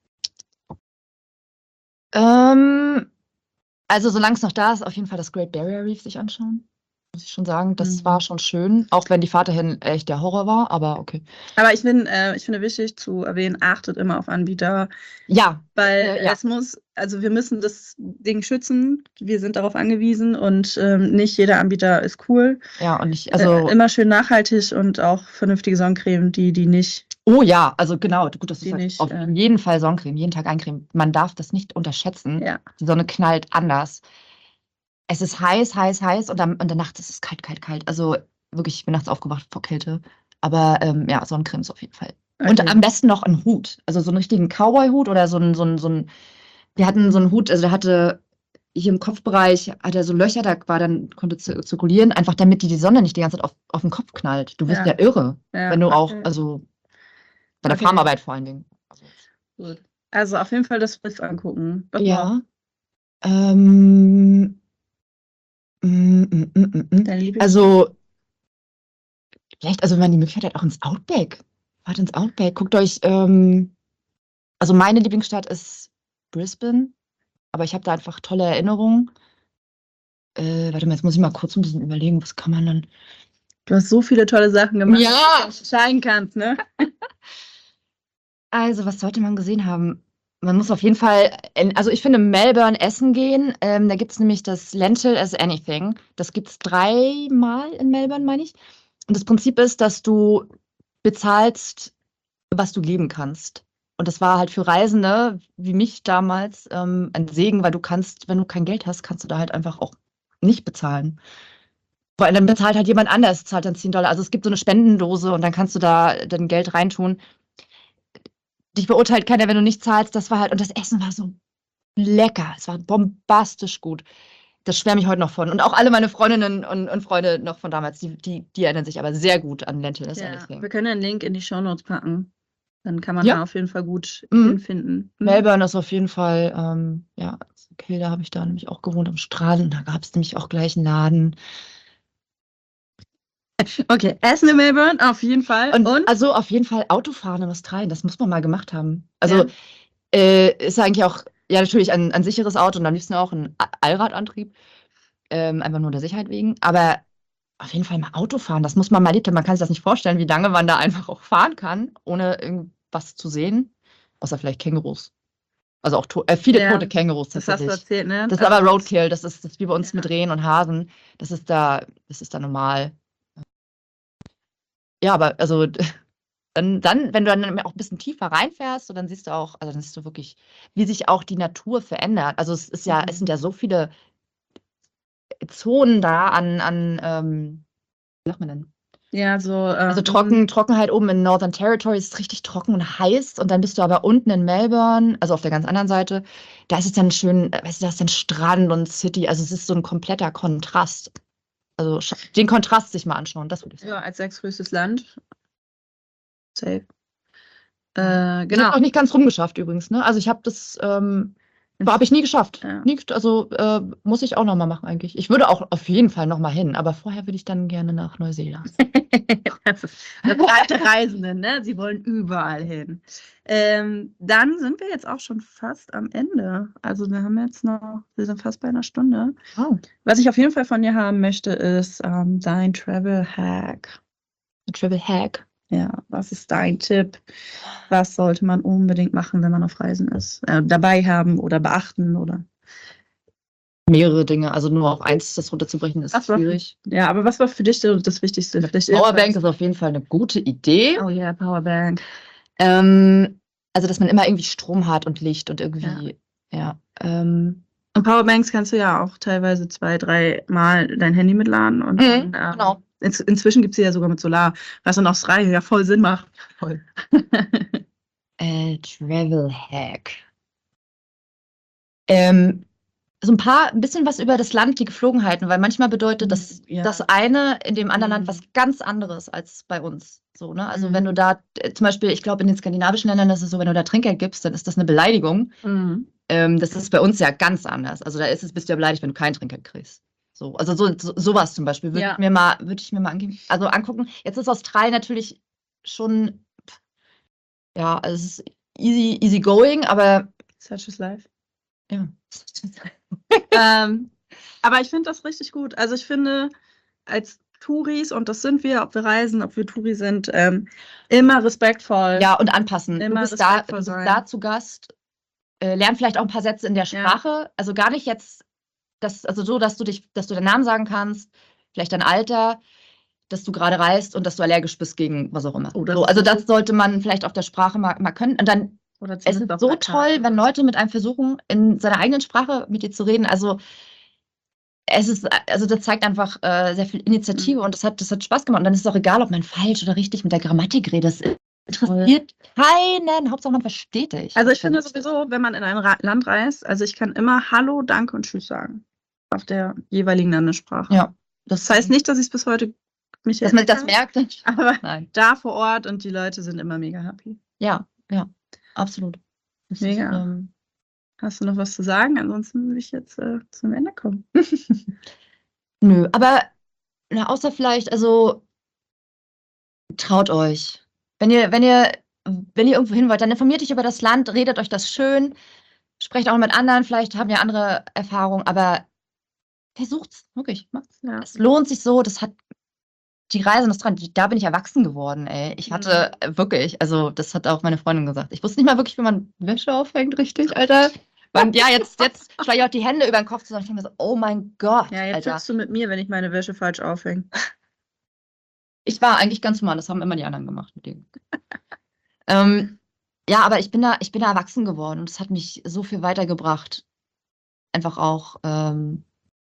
Ähm, also solange es noch da ist, auf jeden Fall das Great Barrier Reef sich anschauen. Muss ich schon sagen, das Mhm. war schon schön, auch wenn die Fahrt dahin echt der Horror war, aber okay. Aber ich, bin, äh, ich finde wichtig zu erwähnen, achtet immer auf Anbieter, Ja, weil Äh, ja. es muss, also wir müssen das Ding schützen, wir sind darauf angewiesen und ähm, nicht jeder Anbieter ist cool. ja, und ich, also, Äh, immer schön nachhaltig und auch vernünftige Sonnencreme, die, die nicht. oh ja, also genau, gut, das Die ist halt nicht, auf äh, jeden Fall Sonnencreme, jeden Tag eincremen. Man darf das nicht unterschätzen. Ja. Die Sonne knallt anders. Es ist heiß, heiß, heiß und, am, und der Nacht ist es kalt, kalt, kalt. Also wirklich, ich bin nachts aufgewacht vor Kälte. Aber ähm, ja, Sonnencreme ist auf jeden Fall. Und Okay. am besten noch einen Hut. Also so einen richtigen Cowboy-Hut oder so einen, so einen, so einen. Wir hatten so einen Hut, also der hatte hier im Kopfbereich, hat er so Löcher, da war dann, konnte zir- zirkulieren, einfach damit die, die Sonne nicht die ganze Zeit auf, auf den Kopf knallt. Du wirst Ja. ja, irre, Ja, wenn du auch, okay. also bei der Okay. Farmarbeit vor allen Dingen. Also, Gut. Also auf jeden Fall das Riff angucken. Was noch? ja. Ähm, mm, mm, mm, mm, mm. Deine Lieblings- Also, vielleicht, also wenn man die Möglichkeit hat, auch ins Outback. Fahrt ins Outback. Guckt euch, ähm, also meine Lieblingsstadt ist Brisbane, aber ich habe da einfach tolle Erinnerungen. Äh, warte mal, jetzt muss ich mal kurz ein bisschen überlegen, was kann man dann. Du hast so viele tolle Sachen gemacht, Ja. dass du entscheiden kannst, ne? Also, was sollte man gesehen haben? Man muss auf jeden Fall, in, also ich finde Melbourne essen gehen. Ähm, da gibt es nämlich das Lentil as Anything. Das gibt es dreimal in Melbourne, meine ich. Und das Prinzip ist, dass du bezahlst, was du geben kannst. Und das war halt für Reisende wie mich damals ähm, ein Segen, weil du kannst, wenn du kein Geld hast, kannst du da halt einfach auch nicht bezahlen. Weil dann bezahlt halt jemand anders, zahlt dann zehn Dollar. Also es gibt so eine Spendendose und dann kannst du da dein Geld reintun. Dich beurteilt keiner, wenn du nicht zahlst. Das war halt, und das Essen war so lecker. Es war bombastisch gut. Das schwärme ich heute noch von. Und auch alle meine Freundinnen und, und Freunde noch von damals, die, die, die erinnern sich aber sehr gut an Lentil as Ja, Anything. wir können einen Link in die Shownotes packen. Dann kann man Ja. da auf jeden Fall gut Mhm. hinfinden. Mhm. Melbourne ist auf jeden Fall, ähm, ja, okay, da habe ich da nämlich auch gewohnt am Strand und da gab es nämlich auch gleich einen Laden. Okay, Essen in Melbourne, auf jeden Fall. Und, Und? also auf jeden Fall Autofahren in Australien, das muss man mal gemacht haben. Also Ja. äh, ist eigentlich auch, ja, natürlich ein, ein sicheres Auto und am liebsten auch ein A- Allradantrieb. Ähm, einfach nur der Sicherheit wegen. Aber auf jeden Fall mal Autofahren, das muss man mal erlebt haben. Man kann sich das nicht vorstellen, wie lange man da einfach auch fahren kann, ohne irgendwas zu sehen. Außer vielleicht Kängurus. Also auch to äh, viele Ja, tote Kängurus Das hast du tatsächlich. erzählt, ne? Das ist Also aber das- Roadkill, das ist, das ist wie bei uns Ja. mit Rehen und Hasen. Das ist da, das ist da normal. Ja, aber also dann, dann, wenn du dann auch ein bisschen tiefer reinfährst, so, dann siehst du auch, also dann siehst du wirklich, wie sich auch die Natur verändert. Also es ist ja, Mhm. es sind ja so viele Zonen da an, an ähm, wie sagt man denn? Ja, so. Äh, Also trocken, Trockenheit oben in Northern Territory ist richtig trocken und heiß und dann bist du aber unten in Melbourne, also auf der ganz anderen Seite, da ist es dann schön, äh, weißt du, da ist dann Strand und City, also es ist so ein kompletter Kontrast. Also scha- den Kontrast sich mal anschauen, das würde ich sagen. Ja, als sechstgrößtes Land. Safe. Äh, Ich habe genau. auch nicht ganz rumgeschafft übrigens, ne? Also ich habe das, ähm, Habe ich nie geschafft. Ja. Nie, also äh, muss ich auch noch mal machen eigentlich. Ich würde auch auf jeden Fall noch mal hin, aber vorher würde ich dann gerne nach Neuseeland. Das ist das alte Reisenden, ne? Sie wollen überall hin. Ähm, dann sind wir jetzt auch schon fast am Ende. Also wir haben jetzt noch, wir sind fast bei einer Stunde. Oh. Was ich auf jeden Fall von dir haben möchte, ist ähm, dein Travel Hack. Travel Hack. Ja, was ist dein Tipp? Was sollte man unbedingt machen, wenn man auf Reisen ist? Äh, dabei haben oder beachten oder? Mehrere Dinge, also nur auf eins das runterzubrechen, ist Ach so. schwierig. Ja, aber was war für dich das Wichtigste? Vielleicht Powerbank ist auf jeden Fall eine gute Idee. Oh ja, yeah, Powerbank. Ähm, also, dass man immer irgendwie Strom hat und Licht und irgendwie, ja. ja ähm, Und Powerbanks kannst du ja auch teilweise zwei, drei Mal dein Handy mitladen. Und Mhm, ähm, genau. in, inzwischen gibt es sie ja sogar mit Solar, was dann aufs Reisen ja voll Sinn macht. Voll. äh, Travel Hack. Ähm, so ein paar, ein bisschen was über das Land, die Geflogenheiten, weil manchmal bedeutet das, Ja. das eine in dem anderen Mhm. Land was ganz anderes als bei uns. So, ne? Also Mhm. wenn du da, äh, zum Beispiel, ich glaube, in den skandinavischen Ländern ist es so, wenn du da Trinkgeld gibst, dann ist das eine Beleidigung. Mhm. Ähm, das ist bei uns ja ganz anders. Also da ist es, bist du ja beleidigt, wenn du kein Trinkgeld kriegst. So, also so, so, sowas zum Beispiel würde Ja. ich mir mal, würde ich mir mal angeben, also angucken. Jetzt ist Australien natürlich schon, ja, also es ist easy, easy going, aber Such is life. ja. ähm, aber ich finde das richtig gut. Also ich finde, als Touris, und das sind wir, ob wir reisen, ob wir Touri sind, ähm, immer respektvoll. Ja, und anpassen. Immer du bist da, respektvoll du bist sein. da zu Gast, äh, lern vielleicht auch ein paar Sätze in der Sprache. Also gar nicht jetzt, das, also so, dass du dich, dass du deinen Namen sagen kannst, vielleicht dein Alter, dass du gerade reist und dass du allergisch bist gegen was auch immer. Oh, das so, ist also richtig. das sollte man vielleicht auf der Sprache mal, mal können. Und dann Oder es zumindest ist auf so einer toll, Karte. wenn Leute mit einem versuchen, in seiner eigenen Sprache mit dir zu reden. Also es ist, also das zeigt einfach äh, sehr viel Initiative Mhm. und das hat, das hat Spaß gemacht. Und dann ist es auch egal, ob man falsch oder richtig mit der Grammatik redet. Das interessiert keinen. Hauptsache man versteht dich. Also ich finde sowieso, wenn man in ein Ra Land reist, also ich kann immer Hallo, Danke und Tschüss sagen. Auf der jeweiligen Landessprache. Ja. Das, das heißt nicht, dass ich es bis heute mich dass man das erinnere, merkt. aber Nein. da vor Ort und die Leute sind immer mega happy. Ja, ja, absolut. Das Mega. Ist, ähm, Hast du noch was zu sagen? Ansonsten würde ich jetzt äh, zum Ende kommen. Nö, aber na, außer vielleicht, also traut euch. Wenn ihr, wenn ihr, wenn ihr irgendwo hin wollt, dann informiert euch über das Land, redet euch das schön, sprecht auch mit anderen, vielleicht haben ja andere Erfahrungen, aber versucht's, wirklich, macht's. Ja. Es lohnt sich so, das hat die Reise und das dran, da bin ich erwachsen geworden, ey. Ich hatte äh, wirklich, also das hat auch meine Freundin gesagt. Ich wusste nicht mal wirklich, wie man Wäsche aufhängt, richtig, Alter. Und ja, jetzt, jetzt schlage ich auch die Hände über den Kopf zusammen. Ich denke mir so, oh mein Gott, Ja, jetzt Alter. sitzt du mit mir, wenn ich meine Wäsche falsch aufhänge. Ich war eigentlich ganz normal, das haben immer die anderen gemacht mit denen. ähm, ja, aber ich bin da, ich bin da erwachsen geworden und es hat mich so viel weitergebracht. Einfach auch ähm,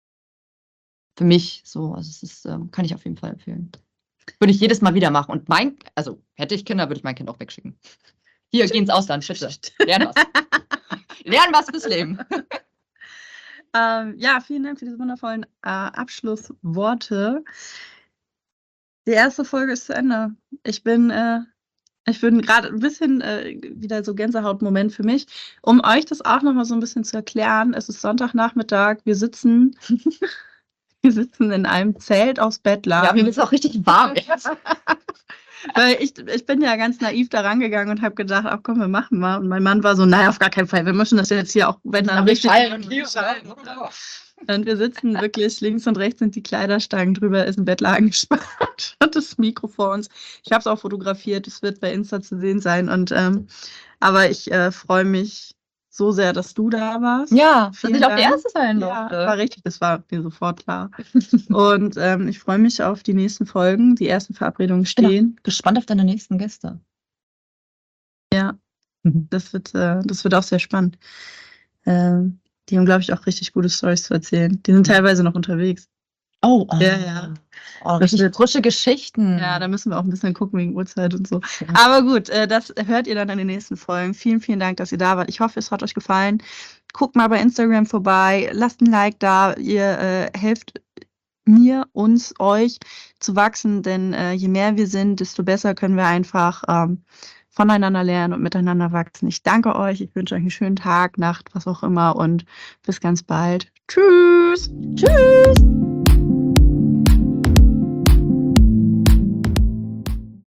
für mich so. Also es ist, ähm, kann ich auf jeden Fall empfehlen. Würde ich jedes Mal wieder machen. Und mein, also hätte ich Kinder, würde ich mein Kind auch wegschicken. Hier, geh ins Ausland, bitte. Lern was. Lern was fürs Leben. Ähm, ja, vielen Dank für diese wundervollen äh, Abschlussworte. Die erste Folge ist zu Ende. Ich bin, äh, ich bin gerade ein bisschen äh, wieder so Gänsehautmoment für mich. Um euch das auch nochmal so ein bisschen zu erklären, es ist Sonntagnachmittag, wir sitzen, wir sitzen in einem Zelt aus Bettlaken. Ja, mir wird es auch richtig warm jetzt. Weil ich, ich bin ja ganz naiv da rangegangen und habe gedacht, ach komm, wir machen mal. Und mein Mann war so, nein, auf gar keinen Fall, wir müssen das jetzt hier auch, wenn dann richtig Schallen und schallen. Und wir sitzen wirklich, links und rechts sind die Kleiderstangen, drüber ist ein Bettlaken gespannt und das Mikro vor uns. Ich habe es auch fotografiert, es wird bei Insta zu sehen sein. Und ähm, aber ich äh, freue mich so sehr, dass du da warst. Ja, dass Vielen ich auch die Dank. erste sein Ja, durfte. war richtig, das war mir sofort klar. Und ähm, ich freue mich auf die nächsten Folgen. Die ersten Verabredungen Ich bin stehen. auch gespannt auf deine nächsten Gäste. Ja, das wird, äh, das wird auch sehr spannend. Ähm, die haben, glaube ich, auch richtig gute Storys zu erzählen. Die sind teilweise noch unterwegs. Oh, oh. Ja, ja. Oh, Das richtig wird- frische Geschichten. Ja, da müssen wir auch ein bisschen gucken wegen Uhrzeit und so. Ja. Aber gut, äh, das hört ihr dann in den nächsten Folgen. Vielen, vielen Dank, dass ihr da wart. Ich hoffe, es hat euch gefallen. Guckt mal bei Instagram vorbei, lasst ein Like da. Ihr äh, helft mir, uns, euch zu wachsen, denn äh, je mehr wir sind, desto besser können wir einfach ähm, voneinander lernen und miteinander wachsen. Ich danke euch. Ich wünsche euch einen schönen Tag, Nacht, was auch immer und bis ganz bald. Tschüss. Tschüss.